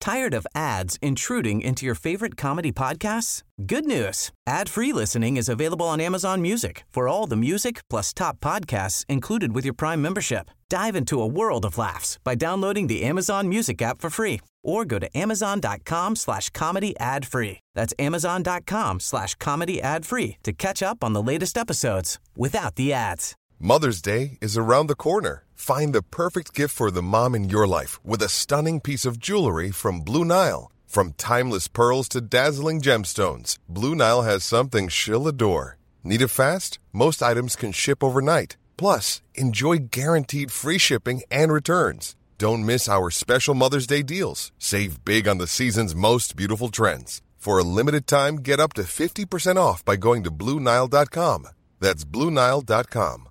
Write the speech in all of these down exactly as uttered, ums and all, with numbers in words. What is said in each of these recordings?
Tired of ads intruding into your favorite comedy podcasts? Good news. Ad-free listening is available on Amazon Music for all the music plus top podcasts included with your Prime membership. Dive into a world of laughs by downloading the Amazon Music app for free or go to amazon.com slash comedy ad free. That's amazon.com slash comedy ad free to catch up on the latest episodes without the ads. Mother's Day is around the corner. Find the perfect gift for the mom in your life with a stunning piece of jewelry from Blue Nile. From timeless pearls to dazzling gemstones, Blue Nile has something she'll adore. Need it fast? Most items can ship overnight. Plus, enjoy guaranteed free shipping and returns. Don't miss our special Mother's Day deals. Save big on the season's most beautiful trends. For a limited time, get up to fifty percent off by going to Blue Nile dot com. That's Blue Nile dot com.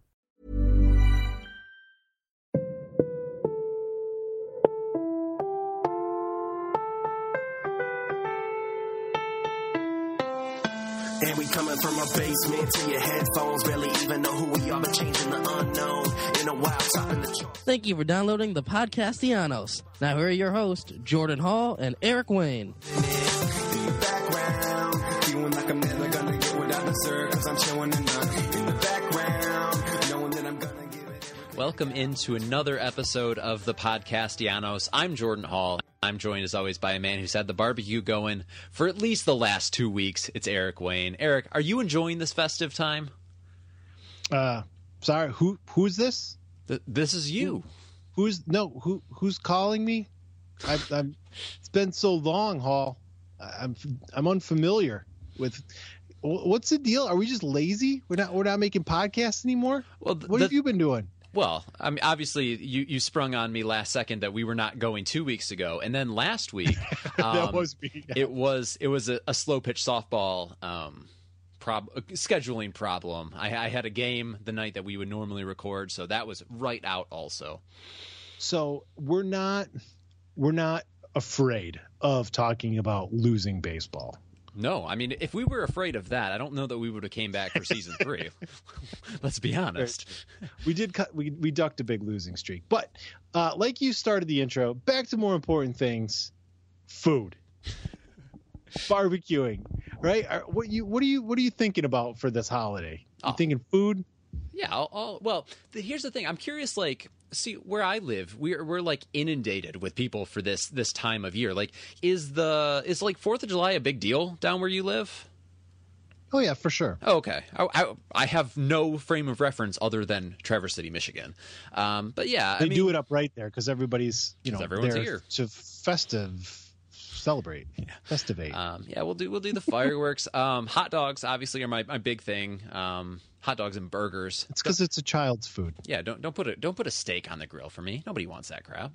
And we coming from a basement to your headphones. Barely even know who we are, but changing the unknown. In a while, topping the charts. Thank you for downloading the Podcastianos. Now here are your hosts, Jordan Hall and Eric Wayne. In the background, feeling like I'm never gonna get what I deserve, cause I'm chilling in the, in the background, knowing that I'm gonna give it. Welcome into another episode of the Podcastianos. I'm Jordan Hall. I'm joined, as always, by a man who's had the barbecue going for at least the last two weeks. It's Eric Wayne. Eric, are you enjoying this festive time? Uh, sorry, who who's this? Th- this is you. Who, who's no who who's calling me? I, I'm. It's been so long, Hall. I'm I'm unfamiliar with. What's the deal? Are we just lazy? We're not we're not making podcasts anymore. Well, th- what the, have you been doing? Well, I mean, obviously, you, you sprung on me last second that we were not going two weeks ago, and then last week, um, that was me. It was it was a, a slow pitch softball um, prob- scheduling problem. I, I had a game the night that we would normally record, so that was right out also. So we're not we're not afraid of talking about losing baseball. No, I mean, if we were afraid of that, I don't know that we would have came back for season three. Let's be honest. We did cut. We we ducked a big losing streak, but uh, like you started the intro, back to more important things: food, barbecuing. Right? Are, what you what are you what are you thinking about for this holiday? You Oh. thinking food? Yeah. I'll, I'll, well, the, here's the thing. I'm curious. Like, see, where I live, we're we're like inundated with people for this this time of year. Like, is the is like Fourth of July a big deal down where you live? Oh yeah, for sure. Oh, okay. I, I I have no frame of reference other than Traverse City, Michigan. Um, but yeah, They I mean, do it up right there because everybody's you know 'Cause everyone's there here. to festive celebrate, festivate. Um, yeah, we'll do we'll do the fireworks. um, hot dogs obviously are my, my big thing. Um, hot dogs and burgers. it's because it's a child's food. Yeah, don't don't put a don't put a steak on the grill for me. Nobody wants that crap.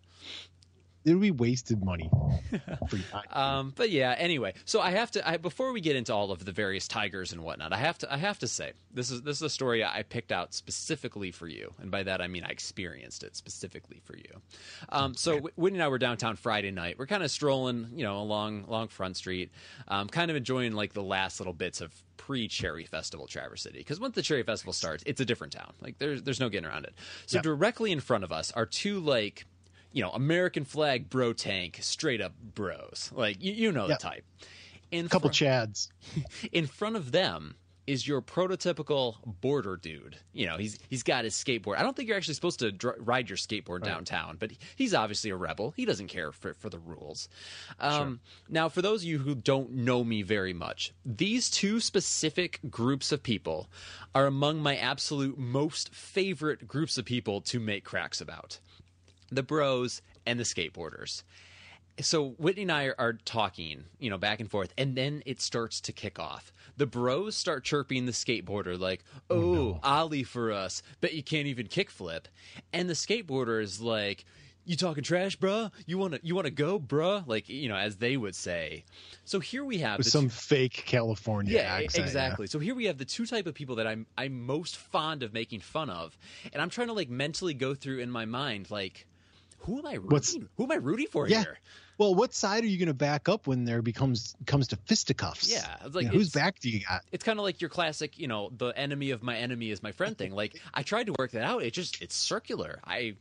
It would be wasted money. For Um, but yeah, anyway, so I have to I, before we get into all of the various tigers and whatnot, I have to I have to say this is this is a story I picked out specifically for you, and by that I mean I experienced it specifically for you. Um, so Whitney and I were downtown Friday night. We're kind of strolling, you know, along along Front Street, um, kind of enjoying like the last little bits of pre-Cherry Festival Traverse City, because once the Cherry Festival starts, it's a different town. Like there's there's no getting around it. So Yeah. directly in front of us are two like, you know, American flag bro tank, straight up bros. Like, you, you know the Yeah. type. In a couple fr- chads. in front of them is your prototypical border dude. You know, he's he's got his skateboard. I don't think you're actually supposed to dr- ride your skateboard downtown, but he's obviously a rebel. He doesn't care for, for the rules. Um, Now, for those of you who don't know me very much, these two specific groups of people are among my absolute most favorite groups of people to make cracks about. The bros and the skateboarders. So Whitney and I are, are talking, you know, back and forth, and then it starts to kick off. The bros start chirping the skateboarder like, oh, oh no. Ollie for us. Bet you can't even kickflip. And the skateboarder is like, you talking trash, bruh? You want to you want to go, bruh? Like, you know, as they would say. So here we have With the some two- fake California yeah, accent. exactly. So here we have the two type of people that I'm I'm most fond of making fun of, and I'm trying to like mentally go through in my mind like, who am I rooting? What's- who am I rooting for Yeah. here? Well, what side are you going to back up when there becomes comes to fisticuffs? Yeah, it's like You know, whose it's- back do you got? It's kind of like your classic, you know, the enemy of my enemy is my friend thing. Like, I tried to work that out. It just, it's circular. I,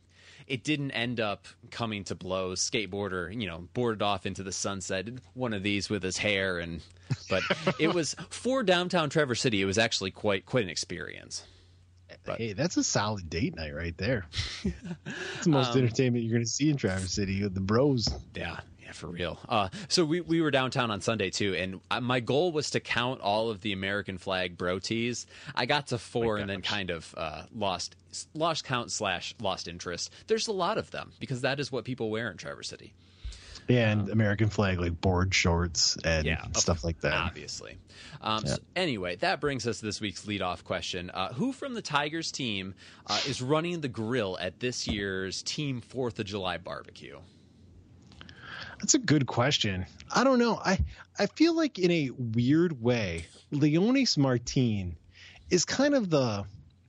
it didn't end up coming to blows. Skateboarder, you know, boarded off into the sunset. One of these with his hair, and but it was for downtown Traverse City. It was actually quite quite an experience. But, hey, that's a solid date night right there. It's the most um, entertainment you're going to see in Traverse City with the bros. Yeah, yeah, for real. Uh, so we, we were downtown on Sunday, too, and I, my goal was to count all of the American flag bro tees. I got to four and then kind of uh, lost lost count slash lost interest. There's a lot of them because that is what people wear in Traverse City. And um, American flag, like board shorts and yeah, stuff like that. Obviously. Um, yeah. So anyway, that brings us to this week's leadoff question. Uh, who from the Tigers team uh, is running the grill at this year's Team fourth of July barbecue? That's a good question. I don't know. I, I feel like in a weird way, Leonis Martin is kind of the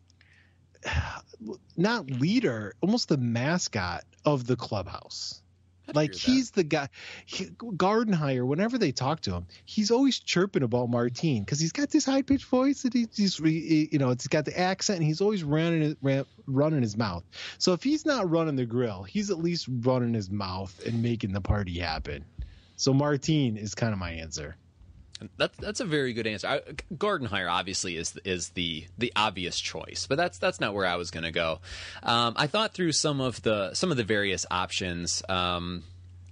not leader, almost the mascot of the clubhouse. Like he's the guy, he, Gardenhire, whenever they talk to him, he's always chirping about Martin because he's got this high pitched voice that he, he's, he, you know, it's got the accent and he's always running, running his mouth. So if he's not running the grill, he's at least running his mouth and making the party happen. So Martin is kind of my answer. That's that's a very good answer. I, Gardenhire obviously is is the the obvious choice, but that's that's not where I was going to go. Um, I thought through some of the some of the various options. Um,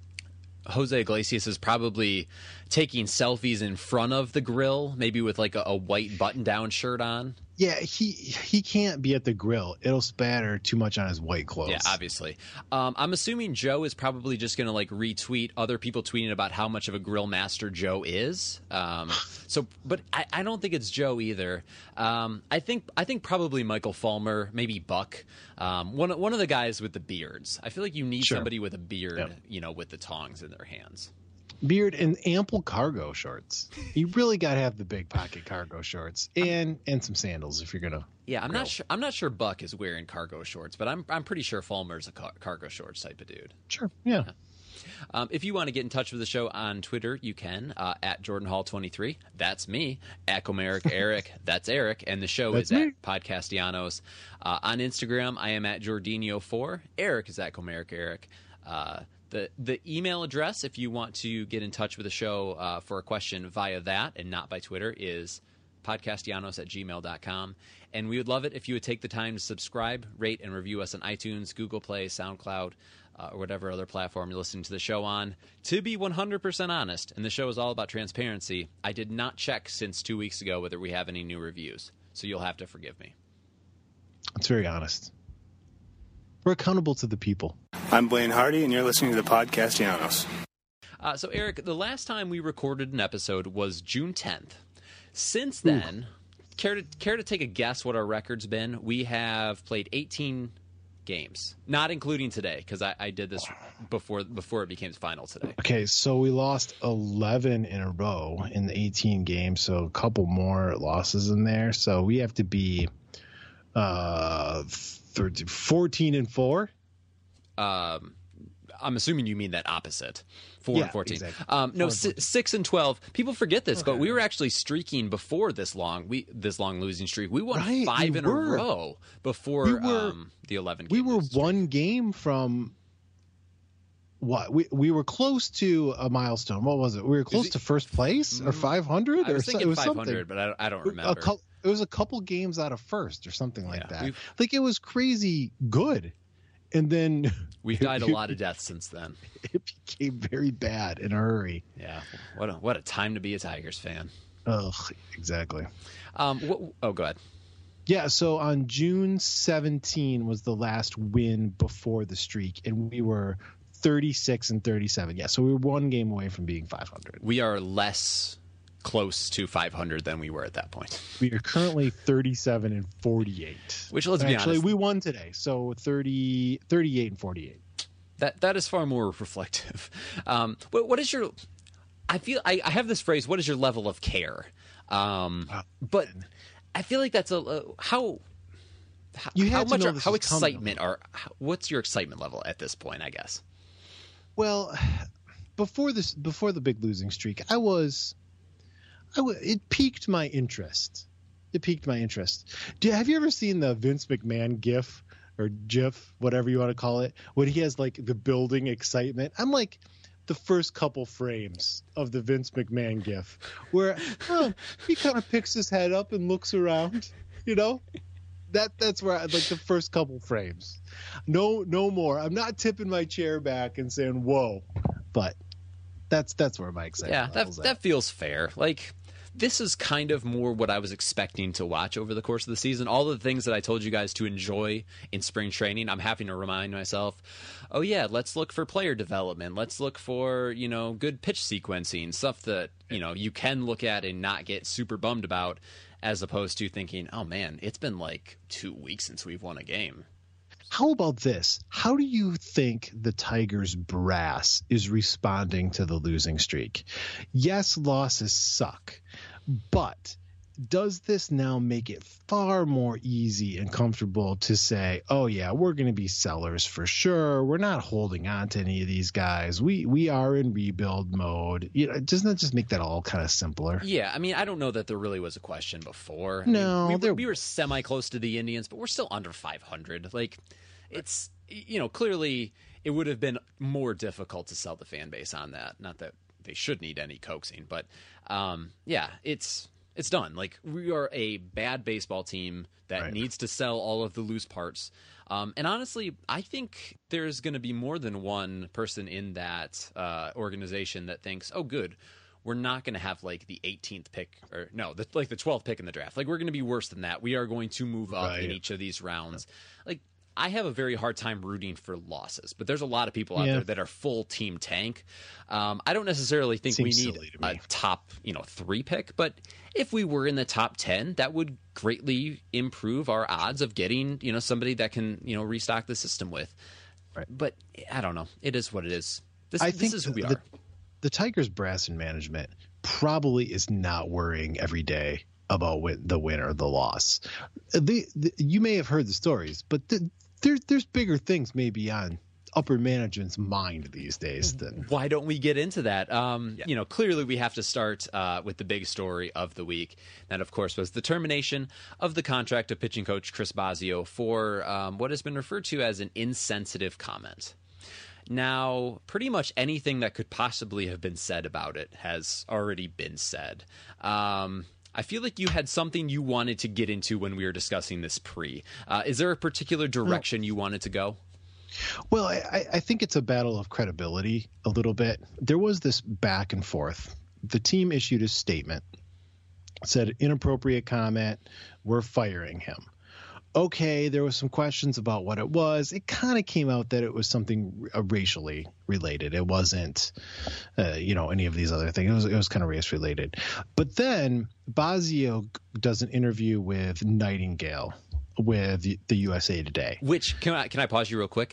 Jose Iglesias is probably taking selfies in front of the grill, maybe with like a, a white button-down shirt on. Yeah, he he can't be at the grill. It'll spatter too much on his white clothes. Yeah, obviously. Um, I'm assuming Joe is probably just going to like retweet other people tweeting about how much of a grill master Joe is. Um, so, but I, I don't think it's Joe either. Um, I think I think probably Michael Fulmer, maybe Buck, um, one one of the guys with the beards. I feel like you need Sure. somebody with a beard, Yep. you know, with the tongs in their hands. Beard and ample cargo shorts. You really got to have the big pocket cargo shorts and and some sandals if you're gonna. Yeah, I'm grill. not sure. I'm not sure Buck is wearing cargo shorts, but I'm I'm pretty sure Fulmer's a car- cargo shorts type of dude. Sure. Yeah. Um, if you want to get in touch with the show on Twitter, you can uh, at Jordan Hall twenty-three. That's me. At Comeric Eric. That's Eric. And the show That's is me. at Podcastianos. Uh, on Instagram, I am at Jordinio four. Eric is at Comeric Eric. Uh, the the email address, if you want to get in touch with the show uh, for a question via that and not by Twitter, is podcastianos at gmail dot com. And we would love it if you would take the time to subscribe, rate, and review us on iTunes, Google Play, SoundCloud, uh, or whatever other platform you're listening to the show on. To be one hundred percent honest, and the show is all about transparency, I did not check since two weeks ago whether we have any new reviews. So you'll have to forgive me. It's very honest. We're accountable to the people. I'm Blaine Hardy, and you're listening to the Podcastianos. Uh, so, Eric, the last time we recorded an episode was June tenth. Since then, care to, care to take a guess what our record's been? We have played eighteen games, not including today, because I, I did this before before it became final today. Okay, so we lost eleven in a row in the eighteen games, so a couple more losses in there. So we have to be uh, thirteen, fourteen and four. Um, I'm assuming you mean that opposite. Four Yeah, and fourteen. exactly. Um, no, Four and si- six and twelve. People forget this, but we were actually streaking before this long. We this long losing streak. We won Right, five we in were. a row before We were- um, the eleven. We game were losing streak. one game from what? We we were close to a milestone. What was it? We were close it- to first place or five hundred. I was or so- thinking it was five something. hundred, but I don't, I don't A remember. cou- it was a couple games out of first or something like Yeah, that. we've- Like it was crazy good, and then We've died a lot of deaths since then. it became very bad in a hurry. Yeah, what a what a time to be a Tigers fan. Ugh, exactly. Um, what, oh, go ahead. Yeah, so on June seventeenth was the last win before the streak, and we were thirty-six and thirty-seven. Yeah, so we were one game away from being five hundred. We are less close to five hundred than we were at that point. We are currently thirty-seven and forty-eight. Which, let's be Actually, honest, we won today, so thirty, thirty-eight and forty-eight. that that is far more reflective. Um, what, what is your? I feel I, I have this phrase. What is your level of care? Um, Oh, but I feel like that's a uh, how. How, You how had to much know are, this how was coming. excitement are how, what's your excitement level at this point? I guess. Well, before this, before the big losing streak, I was, I w- it piqued my interest. It piqued my interest. Do, have you ever seen the Vince McMahon gif or GIF, whatever you want to call it, when he has like the building excitement. I'm like the first couple frames of the Vince McMahon GIF where oh, he kind of picks his head up and looks around, you know. That that's where I like the first couple frames. No, no more. I'm not tipping my chair back and saying "whoa," but that's that's where my excitement. Yeah, that that feels fair. Like this is kind of more what I was expecting to watch over the course of the season. All of the things that I told you guys to enjoy in spring training, I'm having to remind myself. Oh yeah, let's look for player development. Let's look for you know good pitch sequencing, stuff that you know you can look at and not get super bummed about. As opposed to thinking, oh man, it's been like two weeks since we've won a game. How about this? How do you think the Tigers brass is responding to the losing streak? Yes, losses suck, but does this now make it far more easy and comfortable to say, oh yeah, we're going to be sellers for sure. We're not holding on to any of these guys. We we are in rebuild mode. You know, doesn't that just make that all kind of simpler? Yeah, I mean, I don't know that there really was a question before. No, I mean, we, there... we were semi close to the Indians, but we're still under five hundred. Like, it's you know clearly it would have been more difficult to sell the fan base on that. Not that they should need any coaxing, but um, yeah, it's. It's done. Like, we are a bad baseball team that right. needs to sell all of the loose parts. Um, and honestly, I think there's going to be more than one person in that uh, organization that thinks, oh, good, we're not going to have, like, the eighteenth pick. Or, no, the, like the twelfth pick in the draft. Like, we're going to be worse than that. We are going to move up right. in each of these rounds. Like, I have a very hard time rooting for losses, but there's a lot of people out yeah. there that are full team tank. Um, I don't necessarily think Seems we need a top, you know, three pick, but if we were in the top ten, that would greatly improve our odds of getting, you know, somebody that can, you know, restock the system with. Right. But I don't know. It is what it is. This, I this think is who we the, are. The Tigers brass and management probably is not worrying every day about win, the win or the loss. The, the, you may have heard the stories, but the, There, there's bigger things maybe on upper management's mind these days than. Why don't we get into that? Um, yeah. You know, clearly we have to start uh, with the big story of the week. That, of course, was the termination of the contract of pitching coach Chris Bosio for um, what has been referred to as an insensitive comment. Now, pretty much anything that could possibly have been said about it has already been said. Um I feel like you had something you wanted to get into when we were discussing this pre. Uh, is there a particular direction you wanted to go? Well, I, I think it's a battle of credibility a little bit. There was this back and forth. The team issued a statement, said inappropriate comment, we're firing him. Okay, there was some questions about what it was. It kind of came out that it was something uh, racially related. It wasn't, uh, you know, any of these other things. It was, it was kind of race related. But then Bosio does an interview with Nightingale with the U S A Today. Which can I can I pause you real quick?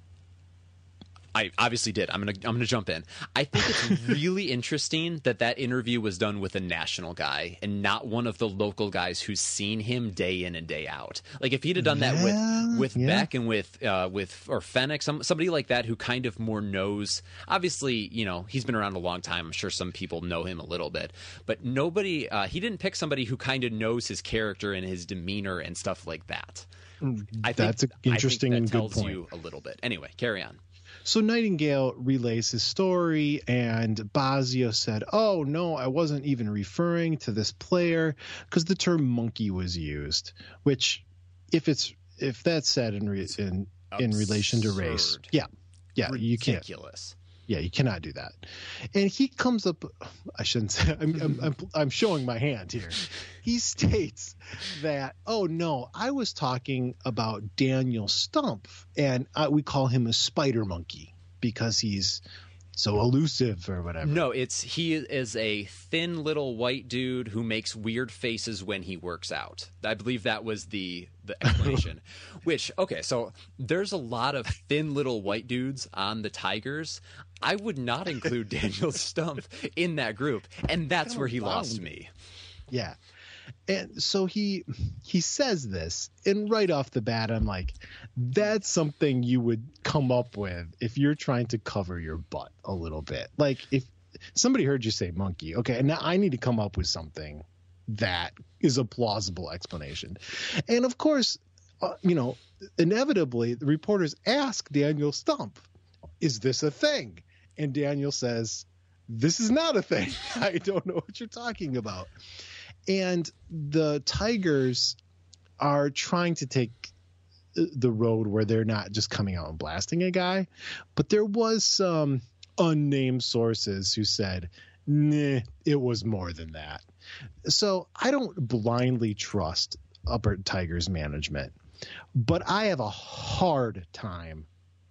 I obviously did. I'm gonna I'm gonna jump in. I think it's really interesting that that interview was done with a national guy and not one of the local guys who's seen him day in and day out. Like if he'd have done that yeah, with with yeah. Beck and with uh, with or Fenech, some somebody like that who kind of more knows. Obviously, you know he's been around a long time. I'm sure some people know him a little bit, but nobody. Uh, he didn't pick somebody who kind of knows his character and his demeanor and stuff like that. I think, That's an interesting I think that and good tells point. you a little bit. Anyway, carry on. So Nightingale relays his story, and Bosio said, oh, no, I wasn't even referring to this player because the term monkey was used, which if it's if that's said in re, in, in relation to race. Yeah. Yeah. Ridiculous. You can't. Yeah, you cannot do that. And he comes up, I shouldn't say, I'm, I'm, I'm, I'm showing my hand here. He states that, oh, no, I was talking about Daniel Stumpf, and I, we call him a spider monkey because he's so elusive or whatever. No, it's he is a thin little white dude who makes weird faces when he works out. I believe that was the the explanation. Which, okay, so there's a lot of thin little white dudes on the Tigers. I would not include Daniel Stumpf in that group, and that's where he lost me. Yeah. And so he he says this, and right off the bat, I'm like, that's something you would come up with if you're trying to cover your butt a little bit. Like if somebody heard you say monkey, okay, and now I need to come up with something that is a plausible explanation. And of course, uh, you know, inevitably the reporters ask Daniel Stump, is this a thing? And Daniel says, this is not a thing. I don't know what you're talking about. And the Tigers are trying to take the road where they're not just coming out and blasting a guy, but there was some unnamed sources who said, nah, it was more than that. So I don't blindly trust Upper Tigers management, but I have a hard time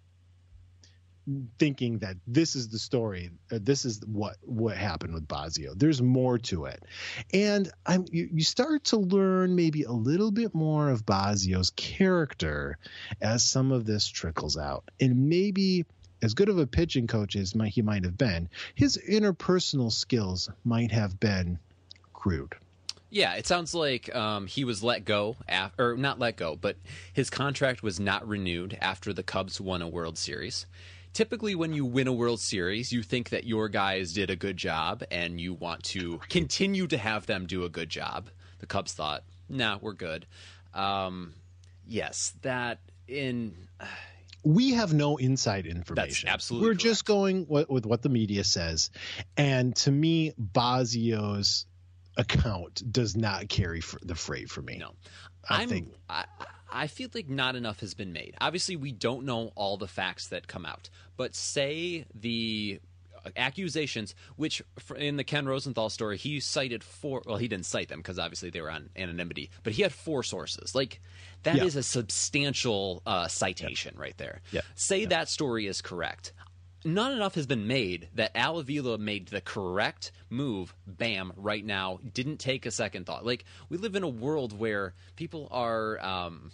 thinking that this is the story. Uh, this is what what happened with Bosio. There's more to it, and I'm you, you start to learn maybe a little bit more of Bosio's character as some of this trickles out, and maybe as good of a pitching coach as might, he might have been, his interpersonal skills might have been crude. Yeah, it sounds like um, he was let go, af- or not let go, but his contract was not renewed after the Cubs won a World Series. Typically, when you win a World Series, you think that your guys did a good job and you want to continue to have them do a good job. The Cubs thought, nah, we're good. Um, yes, that in... We have no inside information. That's absolutely We're correct. just going with, with what the media says. And to me, Bosio's account does not carry for the freight for me. No. I I'm, think... I, I feel like not enough has been made. Obviously, we don't know all the facts that come out. But say the accusations, which in the Ken Rosenthal story, he cited four. Well, he didn't cite them because obviously they were on anonymity. But he had four sources. Like, that Yeah. is a substantial uh, citation right there. Yeah. Say that story is correct. Not enough has been made that Al Avila made the correct move, bam, right now, didn't take a second thought. Like, we live in a world where people are, um,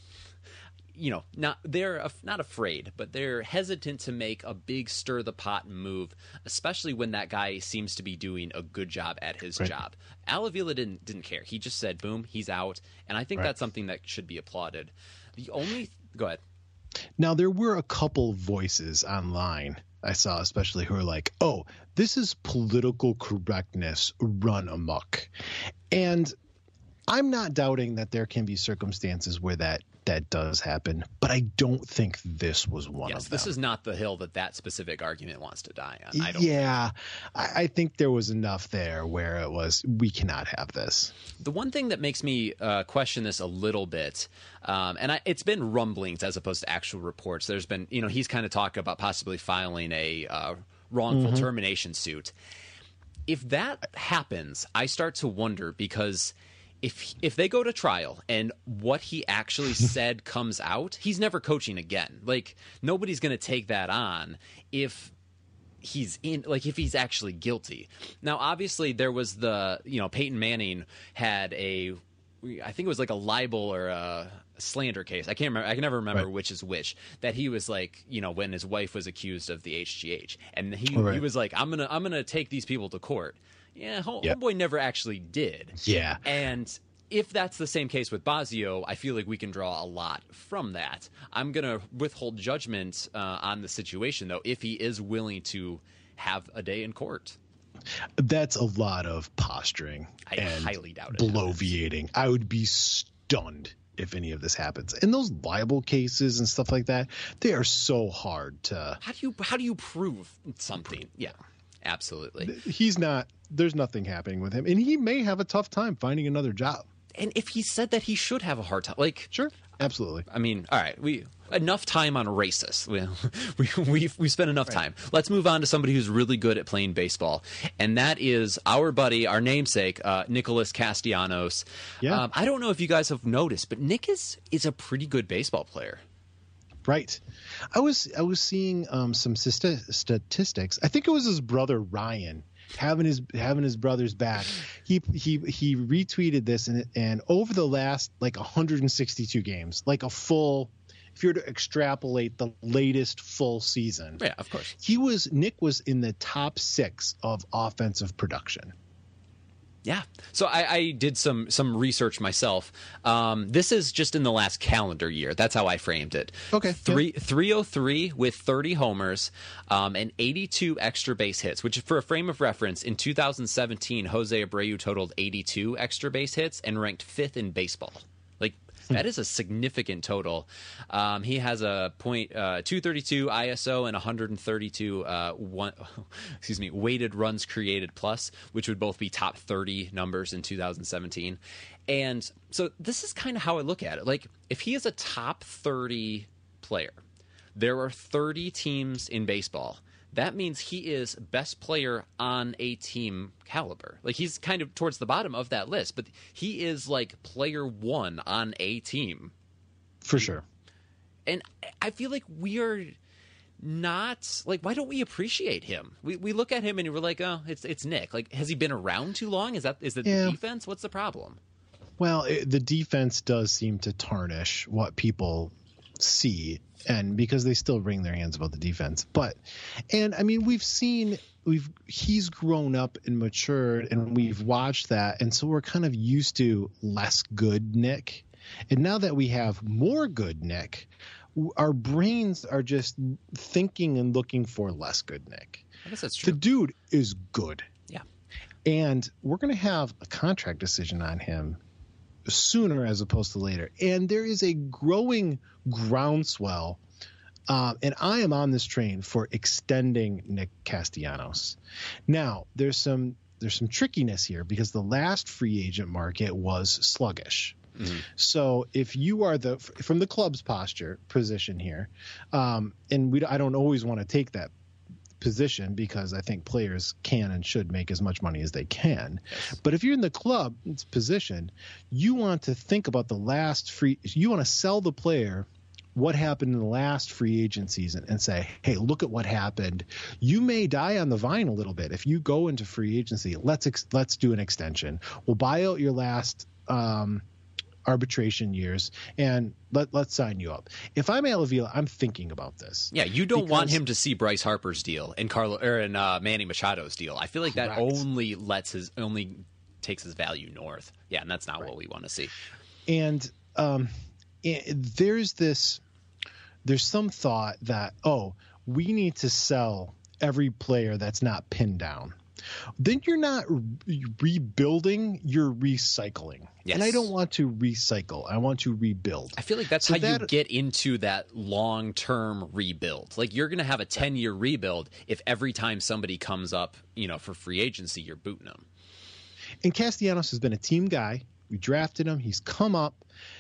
you know, not they're af- not afraid, but they're hesitant to make a big stir-the-pot move, especially when that guy seems to be doing a good job at his Right. job. Al Avila didn't, didn't care. He just said, boom, he's out, and I think Right. that's something that should be applauded. The only – go ahead. Now, there were a couple voices online I saw, especially who are like, oh, this is political correctness run amok. And I'm not doubting that there can be circumstances where that that does happen, but I don't think this was one Yes, of them. this is not the hill that that specific argument wants to die on. I don't yeah, I, I think there was enough there where it was, we cannot have this. The one thing that makes me uh, question this a little bit, um, and I, it's been rumblings as opposed to actual reports. There's been, you know, he's kind of talking about possibly filing a uh, wrongful Mm-hmm. termination suit. If that happens, I start to wonder because if if they go to trial and what he actually said comes out, he's never coaching again. Like, nobody's going to take that on if he's in, like, if he's actually guilty. Now, obviously, there was the, you know, Peyton Manning had a, I think it was like a libel or a slander case. I can't remember. I can never remember Right. which is which. That he was like, you know, when his wife was accused of the H G H, and he Right. he was like, I'm gonna I'm gonna take these people to court. Yeah, home, Yeah. homeboy never actually did. Yeah. And if that's the same case with Bosio, I feel like we can draw a lot from that. I'm going to withhold judgment uh, on the situation, though, if he is willing to have a day in court. That's a lot of posturing I and highly doubt it. bloviating. I would be stunned if any of this happens. And those libel cases and stuff like that, they are so hard to. How do you how do you prove something? Yeah, absolutely. He's not. There's nothing happening with him, and he may have a tough time finding another job. And if he said that, he should have a hard time. Like, Sure, absolutely. I mean, all right, we enough time on racists. We we we we spent enough time. Let's move on to somebody who's really good at playing baseball, and that is our buddy, our namesake, uh, Nicholas Castellanos. Yeah. Um, I don't know if you guys have noticed, but Nick is is a pretty good baseball player. Right. I was I was seeing um, some st- statistics. I think it was his brother Ryan having his having his brother's back. He he he retweeted this, and and over the last like one hundred sixty-two games, like a full. If you were to extrapolate the latest full season, Yeah, of course. he was Nick was in the top six of offensive production. Yeah. So I, I did some some research myself. Um, this is just in the last calendar year. That's how I framed it. Okay, Three three oh three with thirty homers, um, and eighty-two extra base hits. Which, for a frame of reference, in two thousand seventeen, Jose Abreu totaled eighty-two extra base hits and ranked fifth in baseball. Like, That is a significant total. Um, he has a point uh, two thirty-two I S O and one thirty-two uh, one, excuse me, weighted runs created plus, which would both be top thirty numbers in two thousand seventeen. And so this is kind of how I look at it. Like, if he is a top thirty player, there are thirty teams in baseball. That means he is best player on a team caliber. Like, he's kind of towards the bottom of that list, but he is like player one on a team. For sure. And I feel like we are not, like, why don't we appreciate him? We we look at him and we're like, oh, it's it's Nick. Like, has he been around too long? Is that is it Yeah. the defense? What's the problem? Well, it, the defense does seem to tarnish what people see, and because they still wring their hands about the defense. But, and I mean, we've seen, we've, he's grown up and matured, and we've watched that. And so we're kind of used to less good Nick. And now that we have more good Nick, our brains are just thinking and looking for less good Nick. I guess that's true. The dude is good. Yeah. And we're going to have a contract decision on him sooner as opposed to later. And there is a growing groundswell, uh, and I am on this train for extending Nick Castellanos. Now, there's some there's some trickiness here because the last free agent market was sluggish. Mm-hmm. So if you are the from the club's posture position here, um, and we I don't always want to take that position because I think players can and should make as much money as they can. Yes. But if you're in the club's position, you want to think about the last free – you want to sell the player what happened in the last free agent season and say, hey, look at what happened. You may die on the vine a little bit. If you go into free agency, let's ex- let's do an extension. We'll buy out your last um, – arbitration years and let, let's sign you up. If I'm Al Avila, I'm thinking about this. Yeah, you don't because, want him to see Bryce Harper's deal and Carlo or and uh, Manny Machado's deal. I feel like that correct. only lets his only takes his value north. Yeah, and that's not right. What we want to see. And um, it, there's this, there's some thought that, oh, we need to sell every player that's not pinned down. Then you're not re- rebuilding, you're recycling. Yes. And I don't want to recycle. I want to rebuild. I feel like that's so how that, you get into that long-term rebuild. Like, you're going to have a ten-year rebuild if every time somebody comes up, you know, for free agency, you're booting them. And Castellanos has been a team guy. We drafted him. He's come up.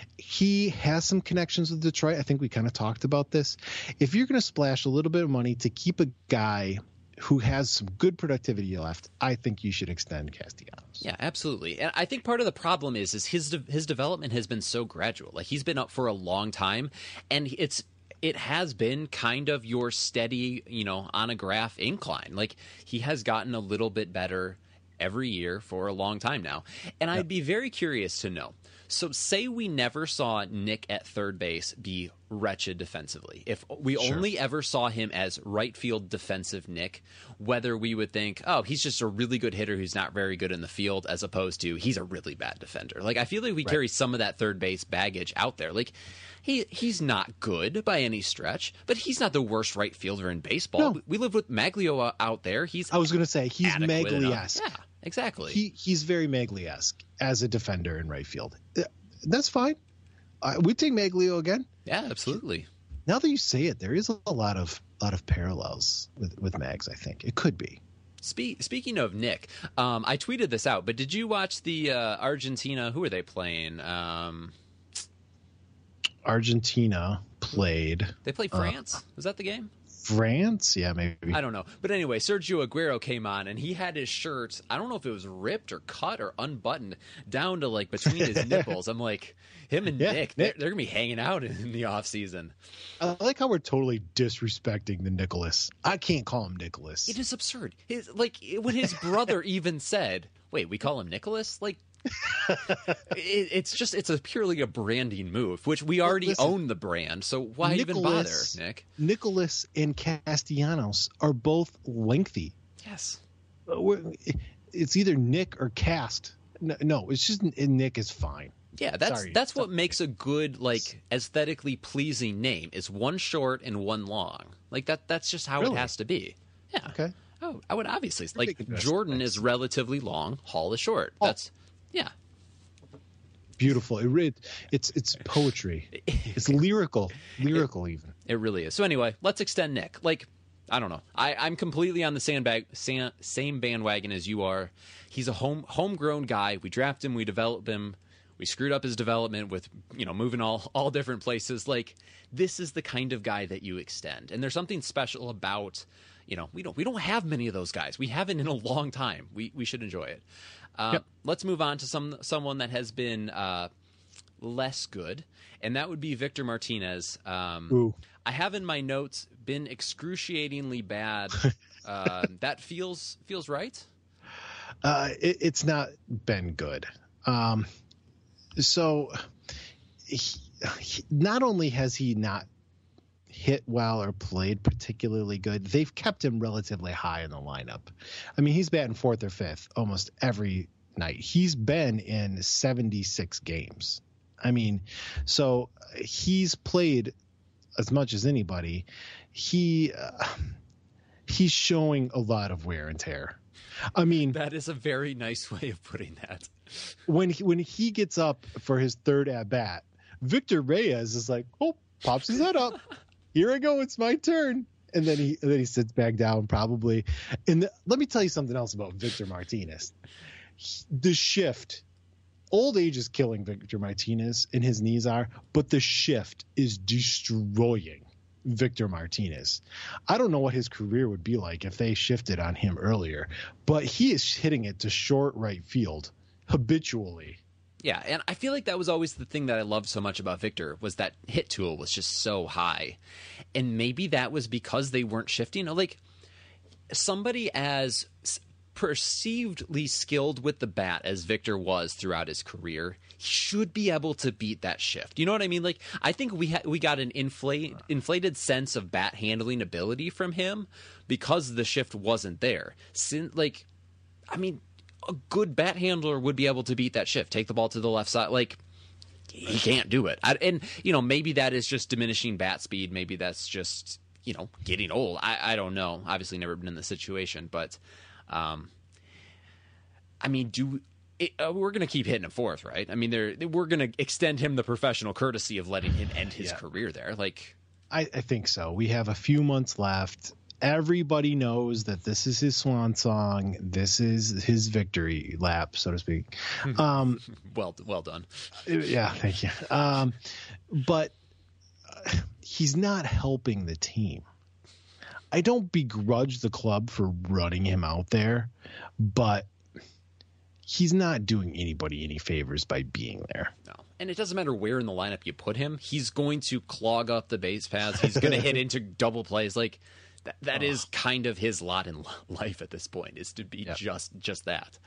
He has some connections with Detroit. I think we kind of talked about this. If you're going to splash a little bit of money to keep a guy who has some good productivity left, I think you should extend Castellanos. Yeah, absolutely. And I think part of the problem is is his de- his development has been so gradual. Like, he's been up for a long time, and it's it has been kind of your steady, you know, on a graph incline. Like, he has gotten a little bit better every year for a long time now. And yep. I'd be very curious to know. So say we never saw Nick at third base be wretched defensively. If we sure. only ever saw him as right field defensive Nick, whether we would think, oh, he's just a really good hitter who's not very good in the field, as opposed to he's a really bad defender. Like, I feel like we right. carry some of that third base baggage out there. Like, he he's not good by any stretch, but he's not the worst right fielder in baseball. No. We live with Maglio out there. He's I was going to say, he's Magli-esque. Yeah. Exactly. He he's very Magli-esque as a defender in right field. That's fine. Uh, we take Maglio again. Yeah, absolutely. Now that you say it, there is a lot of lot of parallels with, with Mags. I think it could be. Spe- speaking of Nick, um, I tweeted this out, but did you watch the uh, Argentina? Who are they playing? Um, Argentina played. They played France. Uh, Was that the game? France? Yeah, maybe. I don't know. But anyway, Sergio Aguero came on, and he had his shirt, I don't know if it was ripped or cut or unbuttoned, down to, like, between his nipples. I'm like, him and yeah, Nick, they're, they're going to be hanging out in, in the offseason. I like how we're totally disrespecting the Nicholas. I can't call him Nicholas. It is absurd. His, like, when his brother even said, wait, we call him Nicholas? Like, it, it's just it's a purely a branding move, which we already Listen, own the brand, so why Nicholas, even bother, Nick? Nicholas and Castellanos are both lengthy. Yes, it's either Nick or Cast. No, it's just Nick is fine. Yeah, that's Sorry. that's what makes a good, like, aesthetically pleasing name is one short and one long. Like that that's just how really? it has to be. Yeah. Okay. Oh, I would obviously like Jordan is relatively long, Hall is short. Oh. That's yeah. beautiful. It, it it's it's poetry. It's lyrical, lyrical even. It really is. So anyway, let's extend Nick. Like, I don't know. I, I'm completely on the sandbag, sand, same bandwagon as you are. He's a home homegrown guy. We draft him. We develop him. We screwed up his development with, you know, moving all, all different places. Like, this is the kind of guy that you extend. And there's something special about, you know, we don't we don't have many of those guys. We haven't in a long time. We we should enjoy it. Uh, yep. Let's move on to some someone that has been uh, less good, and that would be Victor Martinez. Um, Ooh. I have in my notes been excruciatingly bad. uh, that feels feels right. Uh, it, it's not been good. Um, so he, he, not only has he not hit well or played particularly good, they've kept him relatively high in the lineup. I mean, he's batting fourth or fifth almost every night. He's been in seventy-six games. I mean, so he's played as much as anybody. He uh, he's showing a lot of wear and tear. I mean, that is a very nice way of putting that. When he, when he gets up for his third at bat, Victor Reyes is like, oh, pops his head up. Here I go. It's my turn. And then he and then he sits back down probably. And the, let me tell you something else about Victor Martinez. He, the shift, old age is killing Victor Martinez, and his knees are, but the shift is destroying Victor Martinez. I don't know what his career would be like if they shifted on him earlier, but he is hitting it to short right field habitually. Yeah, and I feel like that was always the thing that I loved so much about Victor, was that hit tool was just so high. And maybe that was because they weren't shifting. Like, somebody as perceivedly skilled with the bat as Victor was throughout his career, he should be able to beat that shift. You know what I mean? Like, I think we ha- we got an inflate inflated sense of bat handling ability from him because the shift wasn't there. Sin- like, I mean, a good bat handler would be able to beat that shift, take the ball to the left side. Like, he can't do it. I, and, you know, maybe that is just diminishing bat speed. Maybe that's just, you know, getting old. I, I don't know. Obviously never been in the situation, but, um, I mean, do it, uh, we're going to keep hitting him fourth, right? I mean, they're, we're going to extend him the professional courtesy of letting him end his yeah. career there. Like, I, I think so. We have a few months left. Everybody knows that this is his swan song. This is his victory lap, so to speak. Um, well, well done. Yeah, thank you. Um, but uh, he's not helping the team. I don't begrudge the club for running him out there, but he's not doing anybody any favors by being there. No. And it doesn't matter where in the lineup you put him. He's going to clog up the base paths. He's going to hit into double plays. Like, That that oh. is kind of his lot in life at this point, is to be yep. just just that.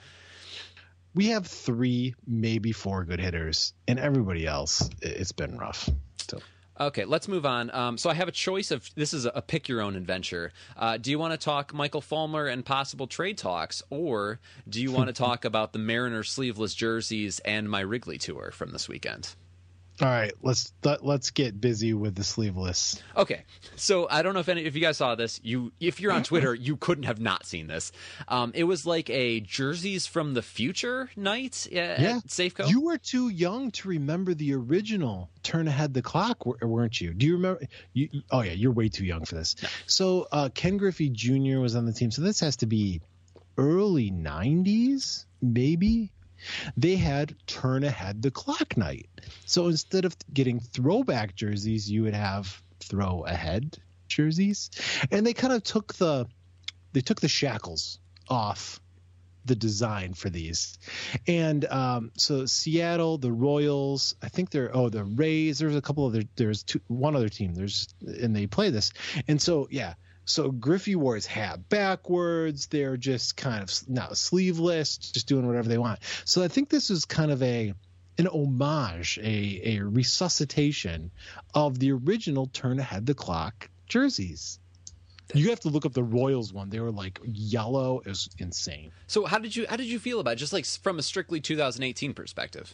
We have three, maybe four good hitters, and everybody else, it's been rough. So. Okay, let's move on. Um, so I have a choice of, this is a pick your own adventure. Uh, do you want to talk Michael Fulmer and possible trade talks, or do you want to talk about the Mariners sleeveless jerseys and my Wrigley tour from this weekend? All right, let's let, let's get busy with the sleeveless. Okay, so I don't know if any if you guys saw this. You, if you're on Twitter, you couldn't have not seen this. Um, it was like a jerseys from the future night at yeah. Safeco. You were too young to remember the original Turn Ahead the Clock, weren't you? Do you remember? You, oh yeah, you're way too young for this. No. So uh, Ken Griffey Junior was on the team. So this has to be early nineties, maybe. They had Turn Ahead the Clock night. So instead of getting throwback jerseys, you would have throw ahead jerseys. And they kind of took the they took the shackles off the design for these. And um, so Seattle, the Royals, I think they're oh the Rays, there's a couple other there's two one other team. There's and they play this. And so yeah. So Griffey wore his hat backwards. They're just kind of not sleeveless, just doing whatever they want. So I think this is kind of a an homage, a, a resuscitation of the original Turn Ahead the Clock jerseys. You have to look up the Royals one. They were like yellow. It was insane. So how did you how did you feel about it? Just like from a strictly two thousand eighteen perspective?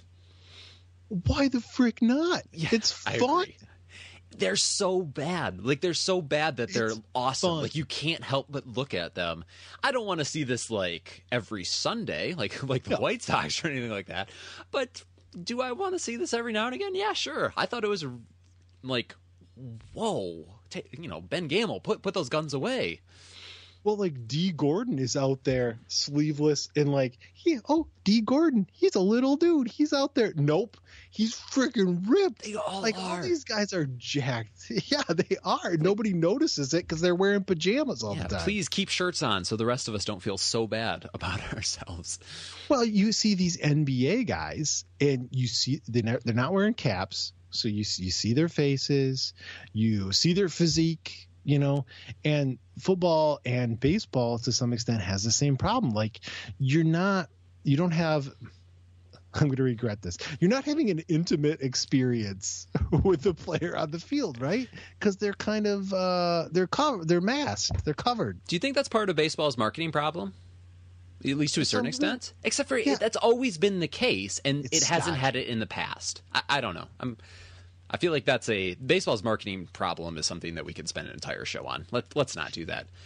Why the frick not? Yeah, it's fun. They're so bad. Like, they're so bad that they're it's awesome. fun. Like, you can't help but look at them. I don't want to see this, like, every Sunday, like like the no. White Sox or anything like that. But do I want to see this every now and again? Yeah, sure. I thought it was like, whoa, ta you know, Ben Gamel, put put those guns away. Well, like D. Gordon is out there sleeveless and like, he, oh, D. Gordon, he's a little dude. He's out there. Nope. He's freaking ripped. They all like are. all these guys are jacked. Yeah, they are. Nobody notices it because they're wearing pajamas all Yeah, the time. please keep shirts on so the rest of us don't feel so bad about ourselves. Well, you see these N B A guys and you see they're not, they're not wearing caps. So you, you see their faces, you see their physique. You know, and football and baseball to some extent has the same problem. Like you're not, you don't have, I'm going to regret this. You're not having an intimate experience with the player on the field, right? Because they're kind of, uh, they're covered, they're masked, they're covered. Do you think that's part of baseball's marketing problem? At least to a certain Some- extent? Except for Yeah. that's always been the case, and It's it hasn't stodgy. had it in the past. I, I don't know. I'm. I feel like that's a baseball's marketing problem is something that we could spend an entire show on. Let let's not do that.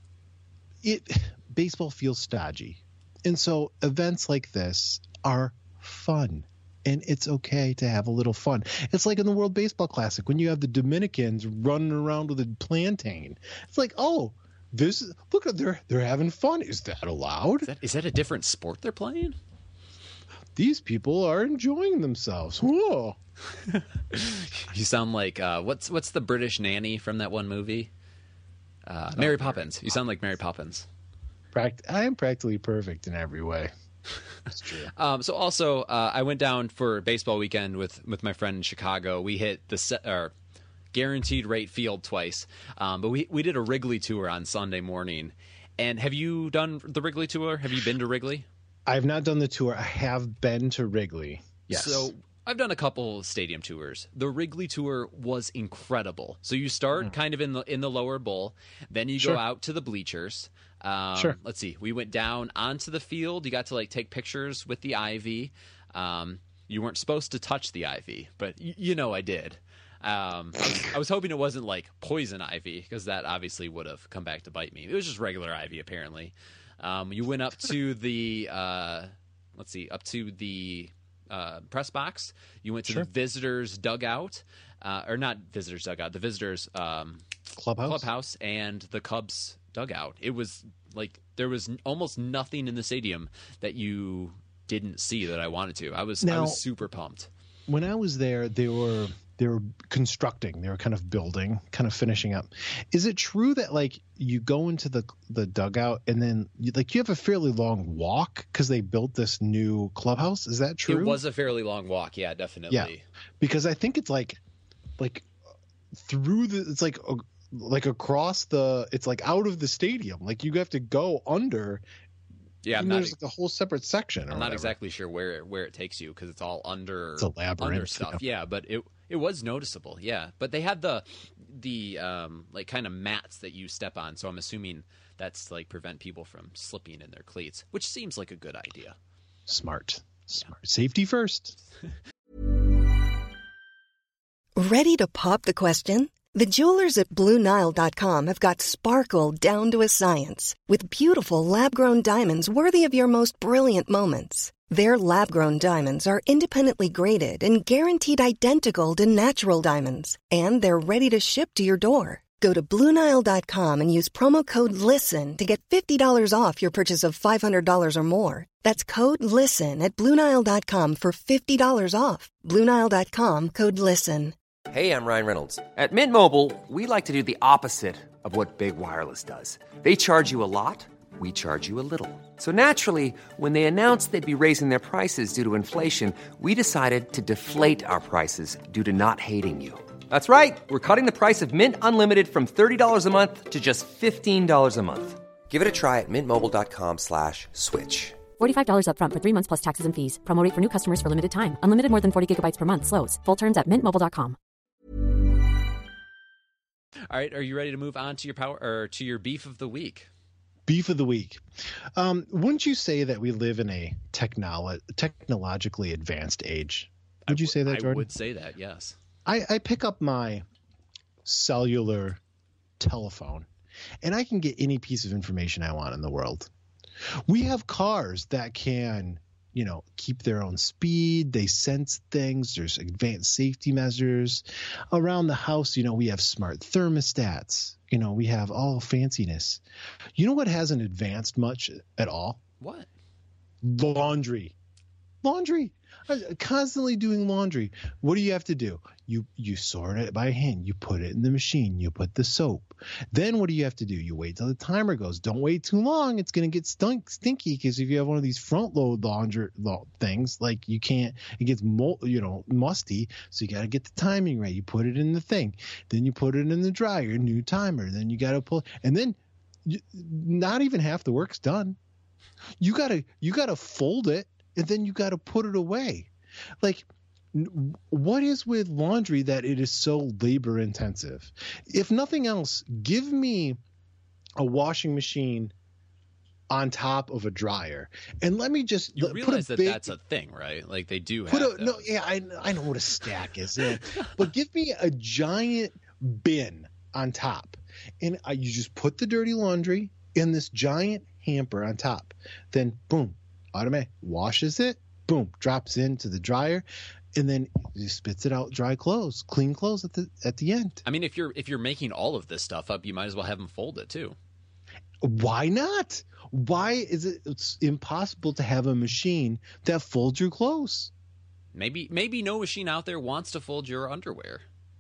It baseball feels stodgy, and so events like this are fun, and it's okay to have a little fun. It's like in the World Baseball Classic when you have the Dominicans running around with a plantain. It's like, oh, this look at they're they're having fun. Is that allowed? Is that, is that a different sport they're playing? These people are enjoying themselves. Whoa. You sound like uh, what's what's the British nanny from that one movie? Uh, Mary Poppins. You sound like Mary Poppins. Pract- I am practically perfect in every way. That's true. Um, so also, uh, I went down for baseball weekend with, with my friend in Chicago. We hit the set, or guaranteed rate field twice, um, but we we did a Wrigley tour on Sunday morning. And have you done the Wrigley tour? Have you been to Wrigley? I've not done the tour. I have been to Wrigley. Yes. So I've done a couple stadium tours. The Wrigley tour was incredible. So you start mm. kind of in the in the lower bowl, then you Sure. go out to the bleachers. Um, Sure. Let's see. We went down onto the field. You got to like take pictures with the ivy. Um, you weren't supposed to touch the ivy, but y- you know I did. Um, I, was, I was hoping it wasn't like poison ivy because that obviously would have come back to bite me. It was just regular ivy apparently. Um, you went up to the uh, let's see, up to the uh, press box. You went to Sure. the visitors' dugout, uh, or not visitors' dugout, the visitors' um, Clubhouse. clubhouse and the Cubs' dugout. It was like there was n- almost nothing in the stadium that you didn't see that I wanted to. I was I Now- was super pumped. When I was there, they were they were constructing. They were kind of building, kind of finishing up. Is it true that like you go into the the dugout and then you, like you have a fairly long walk because they built this new clubhouse? Is that true? It was a fairly long walk, yeah, definitely. Yeah. Because I think it's like like through the it's like a, like across the it's like out of the stadium. Like you have to go under. Yeah, I'm and not, there's like a whole separate section. Or I'm not whatever. exactly sure where it- where it takes you because it's all under It's a labyrinth, under stuff. Yeah, but it it was noticeable. Yeah, but they had the the um like kind of mats that you step on, so I'm assuming that's like prevent people from slipping in their cleats, which seems like a good idea. Smart. Smart. Safety first. Ready to pop the question? The jewelers at Blue Nile dot com have got sparkle down to a science with beautiful lab-grown diamonds worthy of your most brilliant moments. Their lab-grown diamonds are independently graded and guaranteed identical to natural diamonds, and they're ready to ship to your door. Go to Blue Nile dot com and use promo code LISTEN to get fifty dollars off your purchase of five hundred dollars or more. That's code LISTEN at Blue Nile dot com for fifty dollars off. Blue Nile dot com, code LISTEN. Hey, I'm Ryan Reynolds. At Mint Mobile, we like to do the opposite of what Big Wireless does. They charge you a lot, we charge you a little. So naturally, when they announced they'd be raising their prices due to inflation, we decided to deflate our prices due to not hating you. That's right. We're cutting the price of Mint Unlimited from thirty dollars a month to just fifteen dollars a month. Give it a try at mintmobile.com slash switch. forty-five dollars up front for three months plus taxes and fees. Promo rate for new customers for limited time. Unlimited more than forty gigabytes per month. Slows full terms at mint mobile dot com. All right, are you ready to move on to your power or to your beef of the week? Beef of the week. Um, wouldn't you say that we live in a technolo- technologically advanced age? Would you say that, Jordan? I would say that, yes. I, I pick up my cellular telephone and I can get any piece of information I want in the world. We have cars that can you know, keep their own speed. They sense things. There's advanced safety measures. Around the house, you know, we have smart thermostats. You know, we have all fanciness. You know what hasn't advanced much at all? What? Laundry. Laundry. Constantly doing laundry. What do you have to do? You you sort it by hand. You put it in the machine. You put the soap. Then what do you have to do? You wait till the timer goes. Don't wait too long. It's going to get stunk, stinky because if you have one of these front load laundry things, like you can't, it gets mo- you know musty. So you got to get the timing right. You put it in the thing. Then you put it in the dryer. New timer. Then you got to pull. And then you, not even half the work's done. You gotta you gotta fold it. And then you got to put it away. Like, what is with laundry that it is so labor intensive? If nothing else, give me a washing machine on top of a dryer, and let me just you put realize a that big, that's a thing, right? Like they do put have a, those. no, yeah, I I know what a stack is, yeah. But give me a giant bin on top, and uh, you just put the dirty laundry in this giant hamper on top. Then boom. Automatic washes it, boom, drops into the dryer, and then he spits it out dry clothes, clean clothes at the at the end. I mean, if you're if you're making all of this stuff up, you might as well have them fold it too. Why not? Why is it it's impossible to have a machine that folds your clothes? Maybe maybe no machine out there wants to fold your underwear.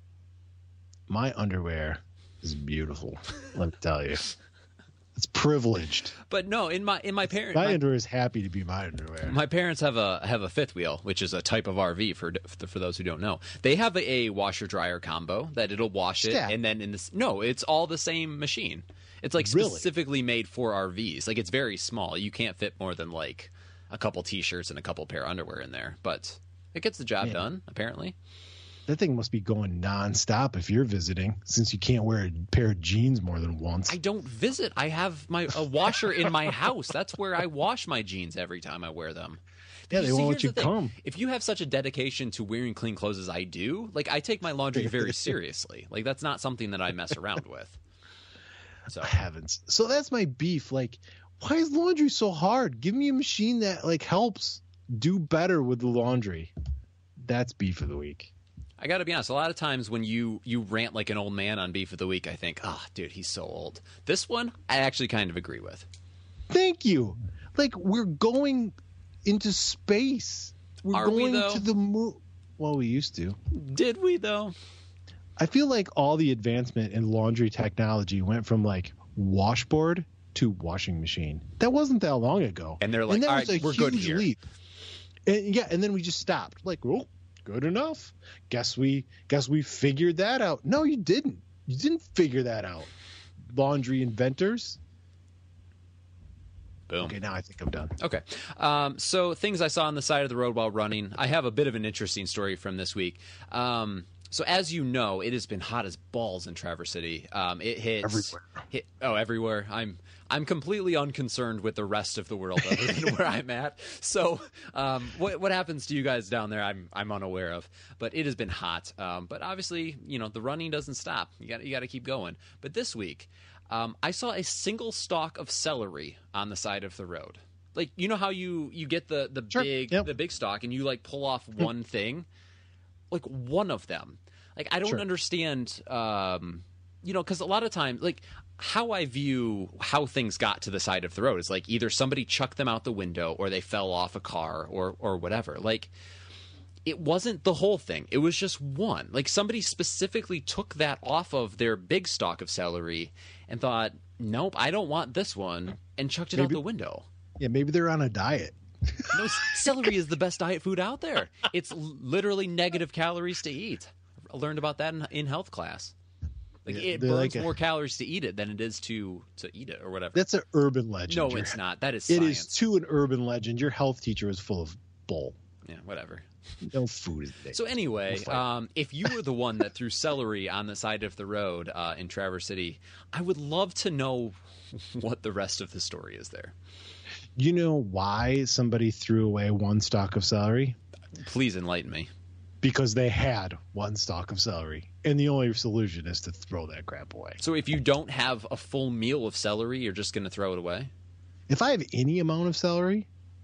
My underwear is beautiful. Let me tell you. It's privileged. But no, in my in my parents, my, my underwear is happy to be my underwear. My parents have a have a fifth wheel, which is a type of R V for for those who don't know. They have a, a washer dryer combo that it'll wash it, Stack. and then in this no, it's all the same machine. It's like Really? specifically made for R Vs. Like it's very small. You can't fit more than like a couple t-shirts and a couple pair of underwear in there, but it gets the job Yeah. done apparently. That thing must be going nonstop if you're visiting, since you can't wear a pair of jeans more than once. I don't visit. I have my a washer in my house. That's where I wash my jeans every time I wear them. Yeah, You they see, won't here's let you the thing. come. If you have such a dedication to wearing clean clothes as I do, like I take my laundry very seriously. Like that's not something that I mess around with. So I haven't. So that's my beef. Like, why is laundry so hard? Give me a machine that like helps do better with the laundry. That's beef of the week. I got to be honest. A lot of times when you you rant like an old man on Beef of the Week, I think, oh, dude, he's so old. This one, I actually kind of agree with. Thank you. Like, we're going into space. We're Are we, going though? to the moon. Well, we used to. Did we though? I feel like all the advancement in laundry technology went from like washboard to washing machine. That wasn't that long ago. And they're like, that all was right, a we're good huge here. leap. And yeah, and then we just stopped. Like, well, good enough. Guess we guess we figured that out. No, you didn't. You didn't figure that out. Laundry inventors. Boom. Okay, now I think I'm done. Okay. Um, so things I saw on the side of the road while running. I have a bit of an interesting story from this week. Um, so as you know, it has been hot as balls in Traverse City. Um, it hits Everywhere. Hit, oh, everywhere. I'm I'm completely unconcerned with the rest of the world other than where I'm at. So um, what what happens to you guys down there? I'm I'm unaware of. But it has been hot. Um, but obviously, you know, the running doesn't stop. You got you got to keep going. But this week, um, I saw a single stalk of celery on the side of the road. Like, you know how you you get the the Sure. big Yep. the big stalk and you like pull off one thing. Like one of them. Like I don't Sure. understand. Um, you know, because a lot of times, like how I view how things got to the side of the road is like either somebody chucked them out the window or they fell off a car or or whatever. Like it wasn't the whole thing. It was just one. Like somebody specifically took that off of their big stalk of celery and thought, nope, I don't want this one, and chucked it out Maybe- the window. Yeah, maybe they're on a diet. No, celery is the best diet food out there. It's l- literally negative calories to eat. I learned about that in, in health class. Like Yeah, it they're burns like a- more calories to eat it than it is to to eat it or whatever. That's an urban legend. no, You're- it's not. That is It science. is to an urban legend. Your health teacher is full of bull. Yeah, whatever. No food is there. So anyway, We'll fight. um, if you were the one that threw celery on the side of the road uh, in Traverse City, I would love to know what the rest of the story is there. You know why somebody threw away one stalk of celery? Please enlighten me. Because they had one stalk of celery. And the only solution is to throw that crap away. So if you don't have a full meal of celery, you're just going to throw it away? If I have any amount of celery,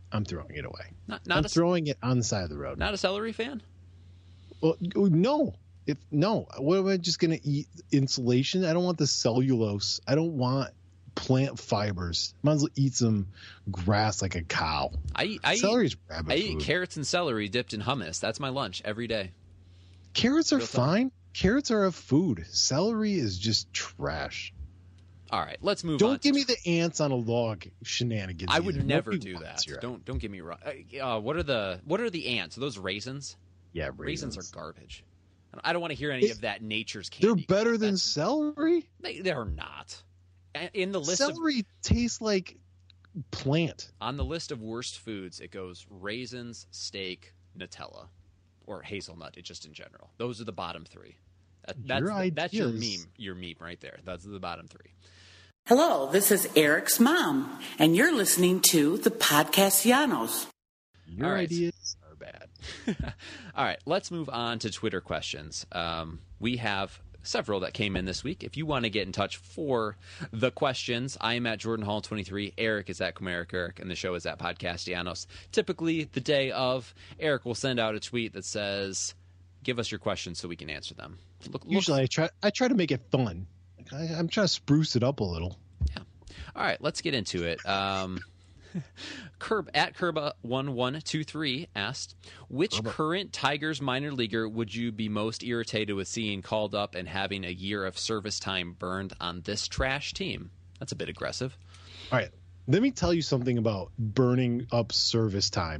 I'm throwing it away. Not, not I'm a, throwing it on the side of the road. Not a celery fan? Well, no. If no, what am I just gonna eat? Insulation? I don't want the cellulose. I don't want plant fibers. Might as well eat some grass like a cow. I eat, I Celery's eat, rabbit I food. eat carrots and celery dipped in hummus. That's my lunch every day. Carrots are Real fine. Carrots are a food. Celery is just trash. All right, let's move Don't on. give me the ants on a log shenanigans. I would either. never Nobody do wants that. your- Don't don't get me wrong. Uh, what are the what are the ants? Are those raisins? Yeah, Raisins, raisins. are garbage. I don't want to hear any It's- of that nature's They're candy. better crap. than That's- celery. They they're not. In the list of Celery tastes like plant. on the list of worst foods, it goes raisins, steak, Nutella, or hazelnut. It just in general. Those are the bottom three. That, that's Your the- that's your ideas- meme. Your meme right there. That's the bottom three. Hello, this is Eric's mom, and you're listening to the Podcastianos. Your All right. ideas are bad. All right, let's move on to Twitter questions. Um, we have several that came in this week. If you want to get in touch for the questions, I am at Jordan Hall twenty-three. Eric is at Comeric Eric, and the show is at Podcastianos. Typically, the day of, Eric will send out a tweet that says, "Give us your questions so we can answer them." Look, look- Usually, I try. I try to make it fun. Like, I, I'm trying to spruce it up a little. Yeah. All right, let's get into it. Um, Curb at Curba one one two three asked, which current Tigers minor leaguer would you be most irritated with seeing called up and having a year of service time burned on this trash team? That's a bit aggressive. All right, let me tell you something about burning up service time.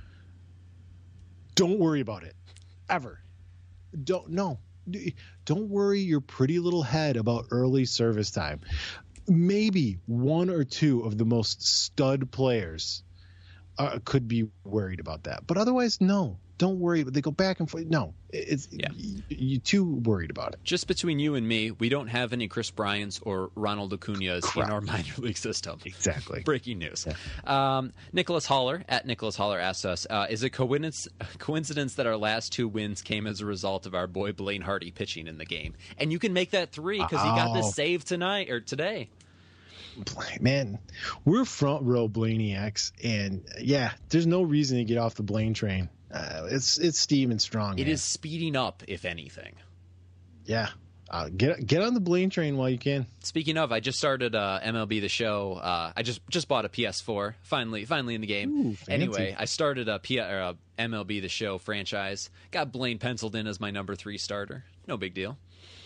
Don't worry about it, ever. Don't no. Don't worry your pretty little head about early service time. Maybe one or two of the most stud players uh, could be worried about that, but otherwise, no. Don't worry. They go back and forth. No, it's Yeah. you, you're too worried about it. Just between you and me, we don't have any Chris Bryants or Ronald Acuñas Correct. in our minor league system. Exactly. Breaking news. Um, Nicholas Holler, at Nicholas Holler, asks us, uh, is it coincidence, coincidence that our last two wins came as a result of our boy Blaine Hardy pitching in the game? And you can make that three because he got Oh. this save tonight or today. Man, we're front row Blaneyaks, and yeah, there's no reason to get off the Blaine train. Uh, it's it's Steven Strong. It man. is speeding up, if anything. Yeah, uh, get get on the Blaine train while you can. Speaking of, I just started uh, M L B The Show. Uh, I just just bought a P S four. Finally, finally in the game. Ooh, fancy. Anyway, I started a, P- or a M L B The Show franchise. Got Blaine penciled in as my number three starter. No big deal.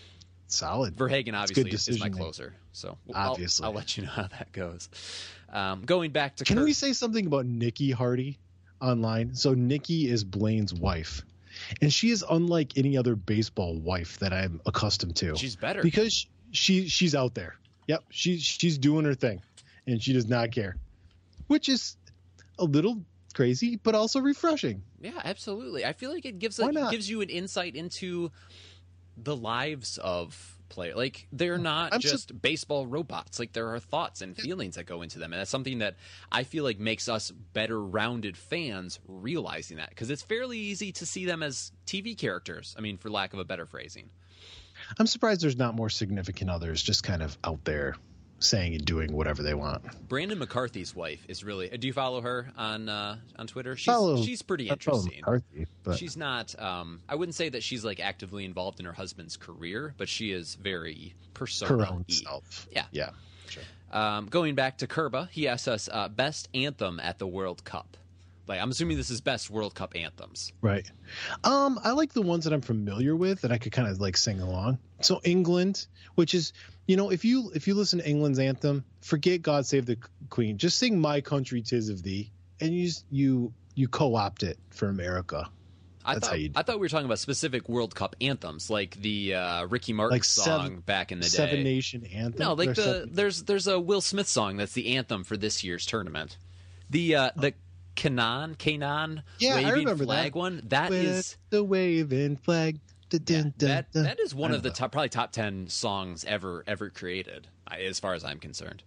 Solid. Verhagen It's obviously good is, is my decision making. closer, so I'll- Obviously. I'll, let you know how that goes. Um, going back to Can Kurt, we say something about Nikki Hardy online? So Nikki is Blaine's wife, and she is unlike any other baseball wife that I'm accustomed to. She's better. because she she's out there. Yep, she's she's doing her thing, and she does not care, which is a little crazy, but also refreshing. Yeah, absolutely. I feel like it gives Why a, not? gives you an insight into the lives of players. Like they're not I'm just baseball robots. Like there are thoughts and feelings that go into them, and that's something that I feel like makes us better rounded fans realizing that, because it's fairly easy to see them as T V characters. I mean, for lack of a better phrasing. I'm surprised there's not more significant others just kind of out there saying and doing whatever they want. Brandon McCarthy's wife is really. Do you follow her on uh, on Twitter? She's Follow- she's pretty I follow interesting. McCarthy, but She's not. Um, I wouldn't say that she's like actively involved in her husband's career, but she is very persona. her own self. Yeah. Yeah. Sure. Um, going back to Kerba, he asks us uh, best anthem at the World Cup. Like I'm assuming this is best World Cup anthems. Right. Um, I like the ones that I'm familiar with that I could kind of like sing along. So England, which is, you know, if you if you listen to England's anthem, forget God Save the Queen. Just sing My Country 'Tis of Thee, and you just, you you co-opt it for America. I That's thought, how you do I thought we were talking about specific World Cup anthems, like the uh, Ricky Martin Like song Seven- back in the day. Seven Nation anthem. No, like Or the seven- there's there's a Will Smith song that's the anthem for this year's tournament. The uh, the Canaan Canaan Yeah, I waving remember flag that. one. That With is the waving flag. Dun, yeah, dun, dun, that dun. that is one I of the know top, probably top ten songs ever ever created, I- as far as I'm concerned.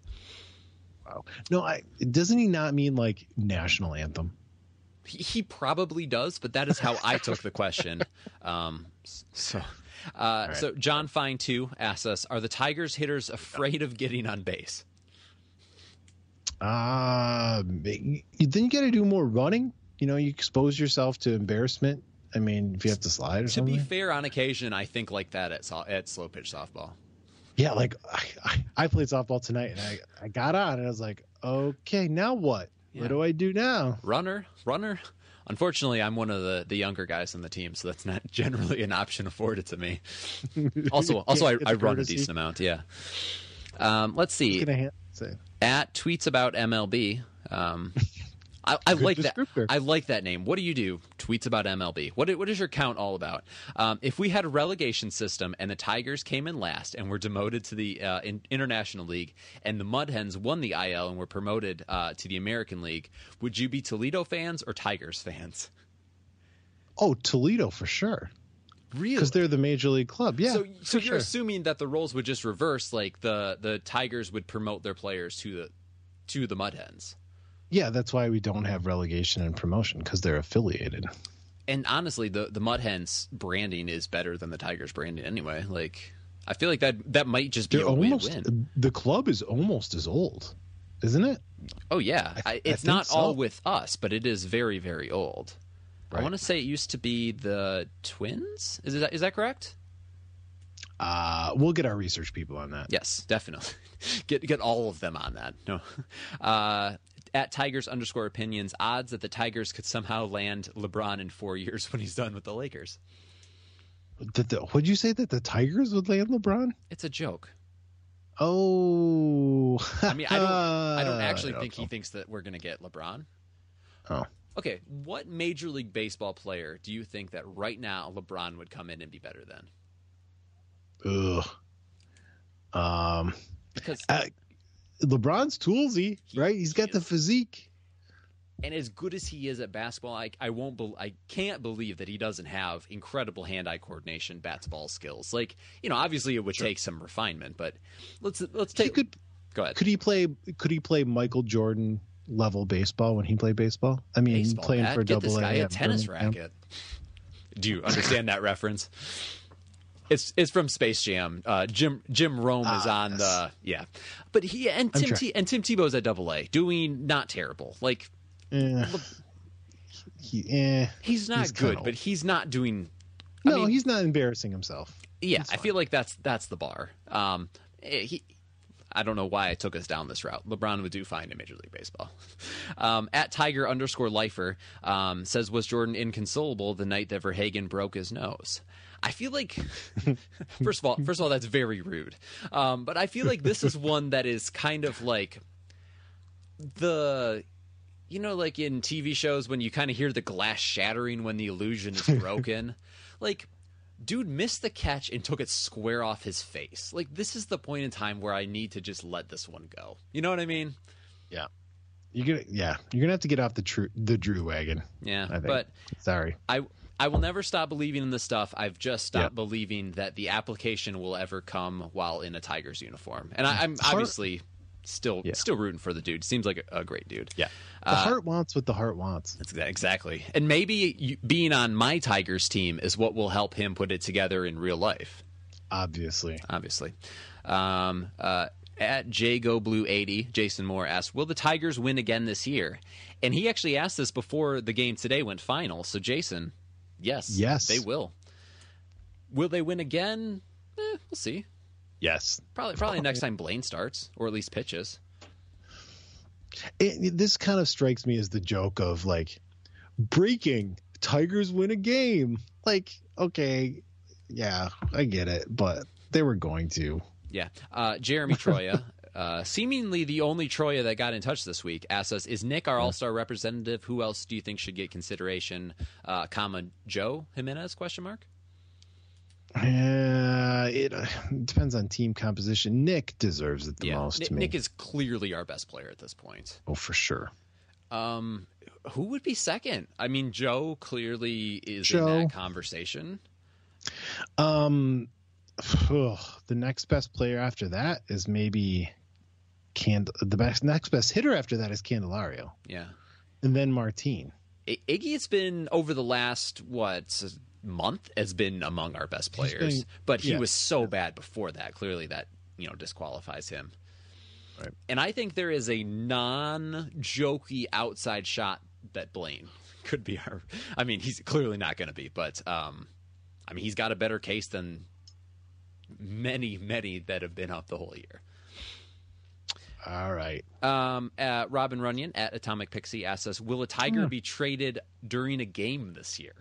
that. Wow. No, I doesn't he not mean like national anthem? He, he probably does, but that is how I took the question. Um, so, uh, right. so John Fine too asks us: are the Tigers hitters afraid of getting on base? Uh, then you got to do more running. You know, you expose yourself to embarrassment. I mean, if you have to slide or to something. To be fair, on occasion, I think like that at so- at slow pitch softball. Yeah, like I, I, I played softball tonight, and I, I got on, and I was like, okay, now what? Yeah. What do I do now? Runner, runner. Unfortunately, I'm one of the, the younger guys on the team, so that's not generally an option afforded to me. Also, also I, I run a decent amount, yeah. Um, let's see. At Tweets About M L B. Um, I, I like that. I like that name. What do you do? Tweets About M L B. What what is your count all about? Um, if we had a relegation system and the Tigers came in last and were demoted to the uh, in, International League, and the Mud Hens won the I L and were promoted uh, to the American League, would you be Toledo fans or Tigers fans? Oh, Toledo for sure. Really? Because they're the major league club. Yeah. So, so you're sure. assuming that the roles would just reverse, like the the Tigers would promote their players to the to the Mud Hens. Yeah, that's why we don't have relegation and promotion, because they're affiliated. And honestly, the the Mud Hens branding is better than the Tigers branding anyway. Like, I feel like that that might just be they're a almost, win-win. The club is almost as old, isn't it? Oh yeah, I, it's I not so. all with us, but it is very very old. Right. I want to say it used to be the Twins. Is that is that correct? Uh, we'll get our research people on that. Yes, definitely. get get all of them on that. No. Uh, at Tigers underscore opinions, odds that the Tigers could somehow land LeBron in four years when he's done with the Lakers. Did the, would you say that the Tigers would land LeBron? It's a joke. Oh, I mean, I don't. I don't actually I don't think know. he thinks that we're going to get LeBron. Oh, okay. What Major League Baseball player do you think that right now LeBron would come in and be better than? Ugh. Um, because uh, LeBron's toolsy, he, right? He's got the physique. And as good as he is at basketball, I, I won't. Be, I can't believe that he doesn't have incredible hand-eye coordination, bats ball skills. Like, you know, obviously it would sure. take some refinement, but let's let's take. He could, go ahead. Could he play? Could he play Michael Jordan level baseball when he played baseball? I mean, baseball, playing Pat, for get Double this A, guy a yeah, tennis Birmingham. racket. Do you understand that reference? It's it's from Space Jam. Uh, Jim Jim Rome ah, is on yes. the yeah, but he and Tim T, and Tim Tebow's at Double A, doing not terrible. Like, eh, he, eh, he's not he's good, but he's not doing. No, I mean, he's not embarrassing himself. Yeah, I feel like that's that's the bar. Um, he. I don't know why I took us down this route. LeBron would do fine in Major League Baseball. Um, at Tiger underscore Lifer um, says, was Jordan inconsolable the night that Verhagen broke his nose? I feel like, first of all, first of all, that's very rude. Um, but I feel like this is one that is kind of like the, you know, like in T V shows when you kind of hear the glass shattering when the illusion is broken. Like, dude missed the catch and took it square off his face. Like, this is the point in time where I need to just let this one go. You know what I mean? Yeah. You're gonna, yeah, you're gonna have to get off the true, the Drew wagon. Yeah, I think. but sorry, I I will never stop believing in this stuff. I've just stopped yeah. believing that the application will ever come while in a Tigers uniform. And I, I'm obviously still yeah. still rooting for the dude. Seems like a, a great dude. Yeah, the uh, heart wants what the heart wants. That's exactly. And maybe you, being on my Tigers team is what will help him put it together in real life. Obviously, obviously. Um, uh, At J Go Blue eighty, Jason Moore asked, will the Tigers win again this year? And he actually asked this before the game today went final. So, Jason, yes, yes, they will. Will they win again? Eh, we'll see. Yes. Probably probably next time Blaine starts, or at least pitches. It, this kind of strikes me as the joke of, like, breaking, Tigers win a game. Like, okay, yeah, I get it, but they were going to. Yeah. Uh, Jeremy Troya, uh, seemingly the only Troya that got in touch this week, asked us, is Nick our all-star representative? Who else do you think should get consideration? Uh, comma, Joe Jimenez, question mark? Uh, it uh, depends on team composition. Nick deserves it the yeah. most Nick, to me. Nick is clearly our best player at this point. Oh, for sure. Um, who would be second? I mean, Joe clearly is Joe. in that conversation. Um... Ugh, the next best player after that is maybe Cand. The best next best hitter after that is Candelario. Yeah, and then Martin. I- Iggy has been over the last what month has been among our best players, been, but he yeah. was so bad before that. Clearly, that you know disqualifies him. Right. And I think there is a non-jokey outside shot that Blaine could be our. I mean, he's clearly not going to be, but um, I mean, he's got a better case than many, many that have been up the whole year. All right. Um, uh, Robin Runyon at Atomic Pixie asks us, will a Tiger Hmm. be traded during a game this year?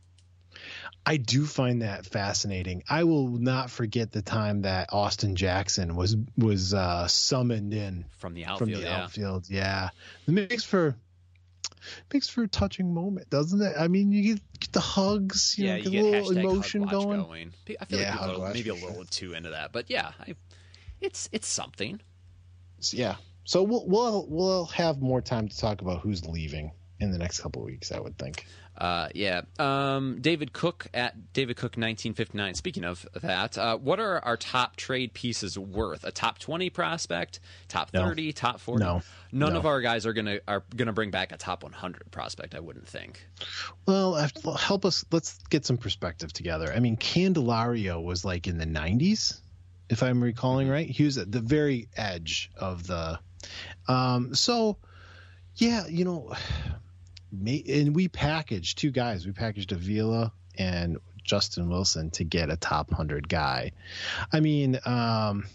I do find that fascinating. I will not forget the time that Austin Jackson was was uh, summoned in From the outfield, from the yeah. outfield. Yeah, it makes for makes for a touching moment, doesn't it? I mean, you get, get the hugs, you Yeah, know, you get get a little hashtag emotion hug watch going. going. I feel Yeah, like people hug are watch maybe a for little too into that, but yeah, I, it's it's something. Yeah. So we'll we'll we'll have more time to talk about who's leaving in the next couple of weeks, I would think. Uh, yeah. Um, David Cook at David Cook nineteen fifty-nine. Speaking of that, uh, what are our top trade pieces worth? A top twenty prospect, top thirty, No. top forty? No. None No. of our guys are gonna are gonna bring back a top one hundred prospect. I wouldn't think. Well, I- help us. Let's get some perspective together. I mean, Candelario was like in the nineties, if I'm recalling right. He was at the very edge of the. Um, so, yeah, you know, may, and we packaged two guys. We packaged Avila and Justin Wilson to get a top one hundred guy. I mean, um,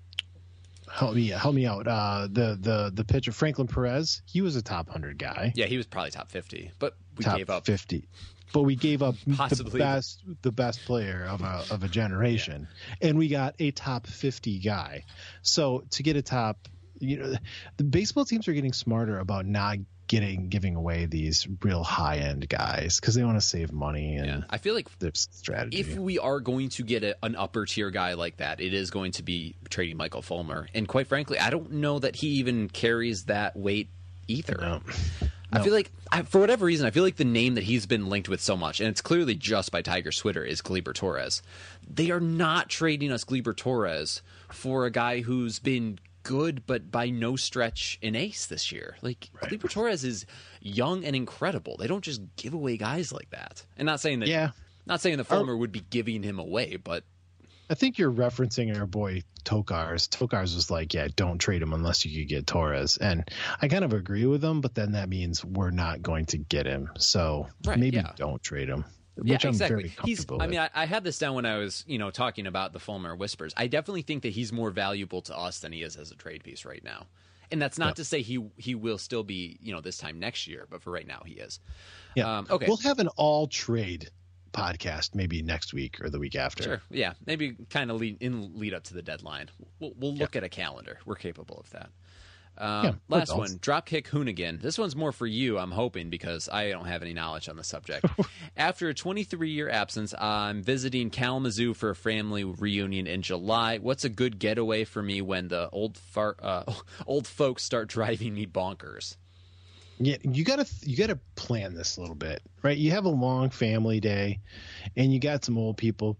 help me help me out. Uh, the the the pitcher Franklin Perez, he was a top one hundred guy. Yeah, he was probably top fifty, but we top gave up. fifty. But we gave up Possibly. the best the best player of a of a generation, and we got a top fifty guy. So to get a top, you know, the baseball teams are getting smarter about not getting giving away these real high end guys because they want to save money and Yeah, I feel like their strategy. if we are going to get a, an upper tier guy like that, it is going to be trading Michael Fulmer. And quite frankly, I don't know that he even carries that weight either. No. I No. feel like, I, for whatever reason, I feel like the name that he's been linked with so much, and it's clearly just by Tiger Twitter, is Gleyber Torres. They are not trading us Gleyber Torres for a guy who's been good, but by no stretch an ace this year. Like, Right. Gleyber Torres is young and incredible. They don't just give away guys like that. And not saying that, Yeah. not saying that Fulmer would be giving him away, but I think you're referencing our boy Tokars. Tokars was like, yeah, don't trade him unless you could get Torres. And I kind of agree with him, but then that means we're not going to get him. So Right, maybe yeah. don't trade him, yeah, which I'm exactly. very He's. comfortable I with. mean, I, I had this down when I was, you know, talking about the Fulmer whispers. I definitely think that he's more valuable to us than he is as a trade piece right now. And that's not Yep. to say he he will still be, you know, this time next year, but for right now he is. yeah. Um, okay. We'll have an all trade podcast maybe next week or the week after. Sure. Yeah. Maybe kind of lead in lead up to the deadline. We'll, we'll look at a calendar. We're capable of that. Um, Yeah, we're last adults. one, Dropkick Hoonigan. This one's more for you, I'm hoping, because I don't have any knowledge on the subject. After a twenty-three year absence, I'm visiting Kalamazoo for a family reunion in July. What's a good getaway for me when the old far, uh, old folks start driving me bonkers? Yeah, you gotta you gotta plan this a little bit, right? You have a long family day, and you got some old people.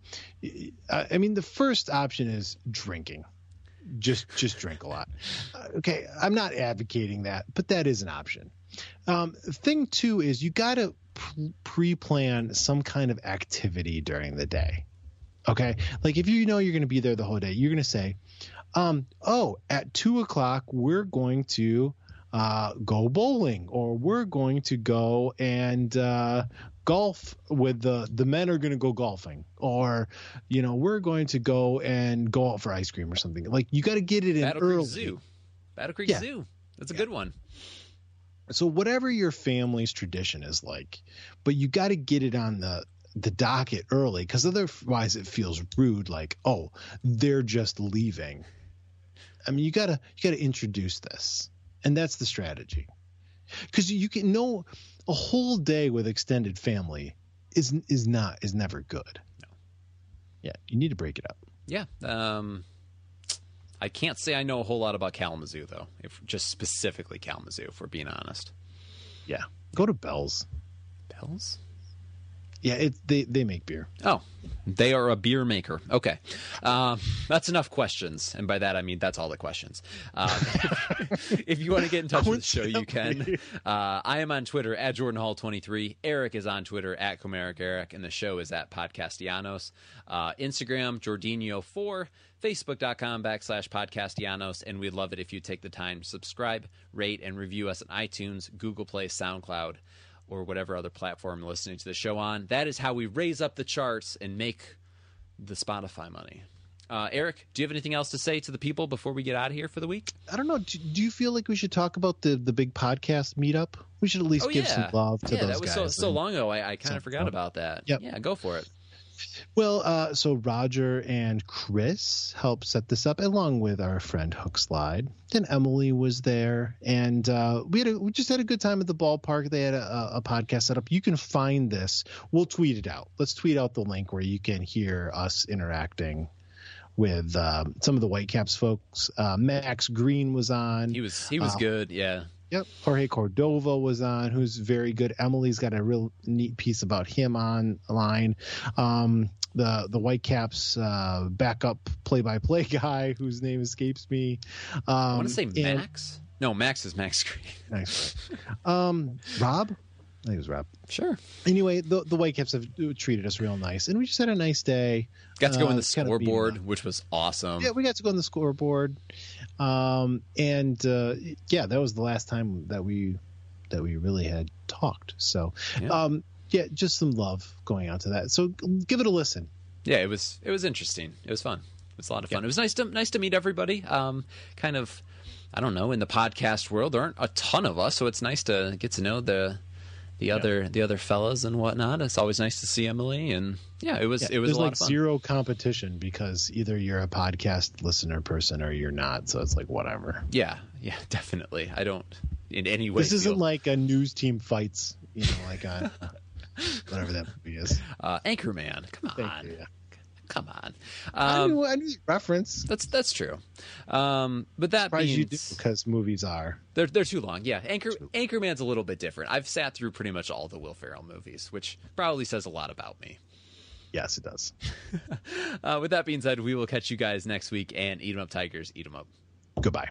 I I mean, the first option is drinking. Just just drink a lot. Uh, Okay, I'm not advocating that, but that is an option. Um, thing two is you gotta p- pre-plan some kind of activity during the day. Okay, like if you know you're gonna be there the whole day, you're gonna say, um, "Oh, at two o'clock we're going to." Uh, go bowling, or we're going to go and uh, golf with the the men are going to go golfing, or you know we're going to go and go out for ice cream or something. Like you got to get it in Battle early. Creek Zoo. Battle Creek Yeah. Zoo. That's a good one. So whatever your family's tradition is like, but you got to get it on the the docket early, because otherwise it feels rude. Like, oh, they're just leaving. I mean, you gotta you gotta introduce this. And that's the strategy, because you can know a whole day with extended family is is not is never good. No. Yeah, you need to break it up. Yeah. Um, I can't say I know a whole lot about Kalamazoo, though, if just specifically Kalamazoo, if we're being honest. Yeah, go to Bell's. Bells? Yeah, it, they, they make beer. Oh, they are a beer maker. Okay. Um, that's enough questions. And by that, I mean, that's all the questions. Um, if you want to get in touch with the show, you can. Uh, I am on Twitter at Jordan Hall twenty-three. Eric is on Twitter at Comeric Eric. And the show is at Podcastianos. Uh, Instagram, Jordinho four. Facebook.com backslash Podcastianos. And we'd love it if you take the time to subscribe, rate, and review us on iTunes, Google Play, SoundCloud, or whatever other platform you're listening to the show on. That is how we raise up the charts and make the Spotify money. Uh, Eric, do you have anything else to say to the people before we get out of here for the week? I don't know. Do, do you feel like we should talk about the, the big podcast meetup? We should at least oh, give yeah. some love to yeah, those that was guys. so, so and, long ago, I, I kind so, of forgot about that. Yep. Yeah, go for it. Well, uh, so Roger and Chris helped set this up along with our friend Hook Slide. Then Emily was there, and uh, we had a, we just had a good time at the ballpark. They had a, a podcast set up. You can find this. We'll tweet it out. Let's tweet out the link where you can hear us interacting with um, some of the Whitecaps folks. Uh, Max Green was on. He was he was uh, good. Yeah. Yep. Jorge Cordova was on, who's very good. Emily's got a real neat piece about him online. Um, the the Whitecaps uh, backup play-by-play guy, whose name escapes me. Um, I want to say and, Max. No, Max is Max Green. Nice. Um, Rob? I think it was Rob. Sure. Anyway, the the Whitecaps have treated us real nice, and we just had a nice day. Got to go uh, in the kind of scoreboard, which was awesome. Yeah, we got to go on the scoreboard. Um, and uh, yeah, that was the last time that we that we really had talked. So, yeah. um, yeah, just some love going on to that. So give it a listen. Yeah, it was it was interesting. It was fun. It was a lot of fun. Yeah. It was nice to nice to meet everybody. Um, kind of, I don't know, in the podcast world, there aren't a ton of us, so it's nice to get to know the the yeah. other the other fellas and whatnot. It's always nice to see Emily, and yeah, it was yeah, it was there's a lot like of fun. Zero competition because either you're a podcast listener person or you're not. So it's like whatever. Yeah, yeah, definitely. I don't in any way. This isn't feel... like a news team fights, you know, like on whatever that movie is. Uh, Anchorman, come on. Thank you, yeah. Come on. Um, I knew, I knew the reference. That's that's true. Um, but that Surprised means you do because movies are they're they're too long. Yeah, Anchor Anchorman's a little bit different. I've sat through pretty much all the Will Ferrell movies, which probably says a lot about me. Yes, it does. uh, with that being said, we will catch you guys next week, and eat 'em up, Tigers, eat 'em up. Goodbye.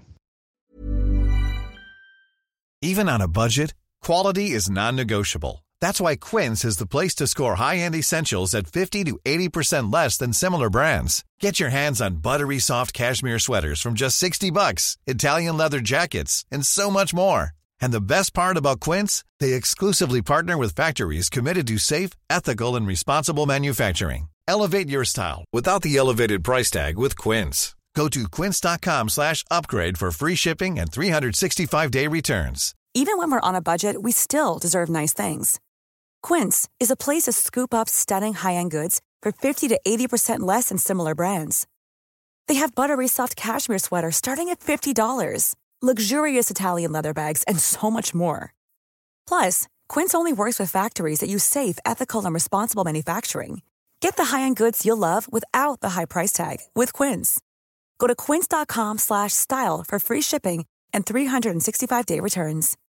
Even on a budget, quality is non-negotiable. That's why Quince is the place to score high-end essentials at fifty to eighty percent less than similar brands. Get your hands on buttery soft cashmere sweaters from just sixty bucks, Italian leather jackets, and so much more. And the best part about Quince, they exclusively partner with factories committed to safe, ethical, and responsible manufacturing. Elevate your style without the elevated price tag with Quince. Go to quince.com slash upgrade for free shipping and three sixty-five day returns. Even when we're on a budget, we still deserve nice things. Quince is a place to scoop up stunning high-end goods for fifty to eighty percent less than similar brands. They have buttery soft cashmere sweaters starting at fifty dollars, luxurious Italian leather bags, and so much more. Plus, Quince only works with factories that use safe, ethical, and responsible manufacturing. Get the high-end goods you'll love without the high price tag with Quince. Go to quince.com slash style for free shipping and three sixty-five day returns.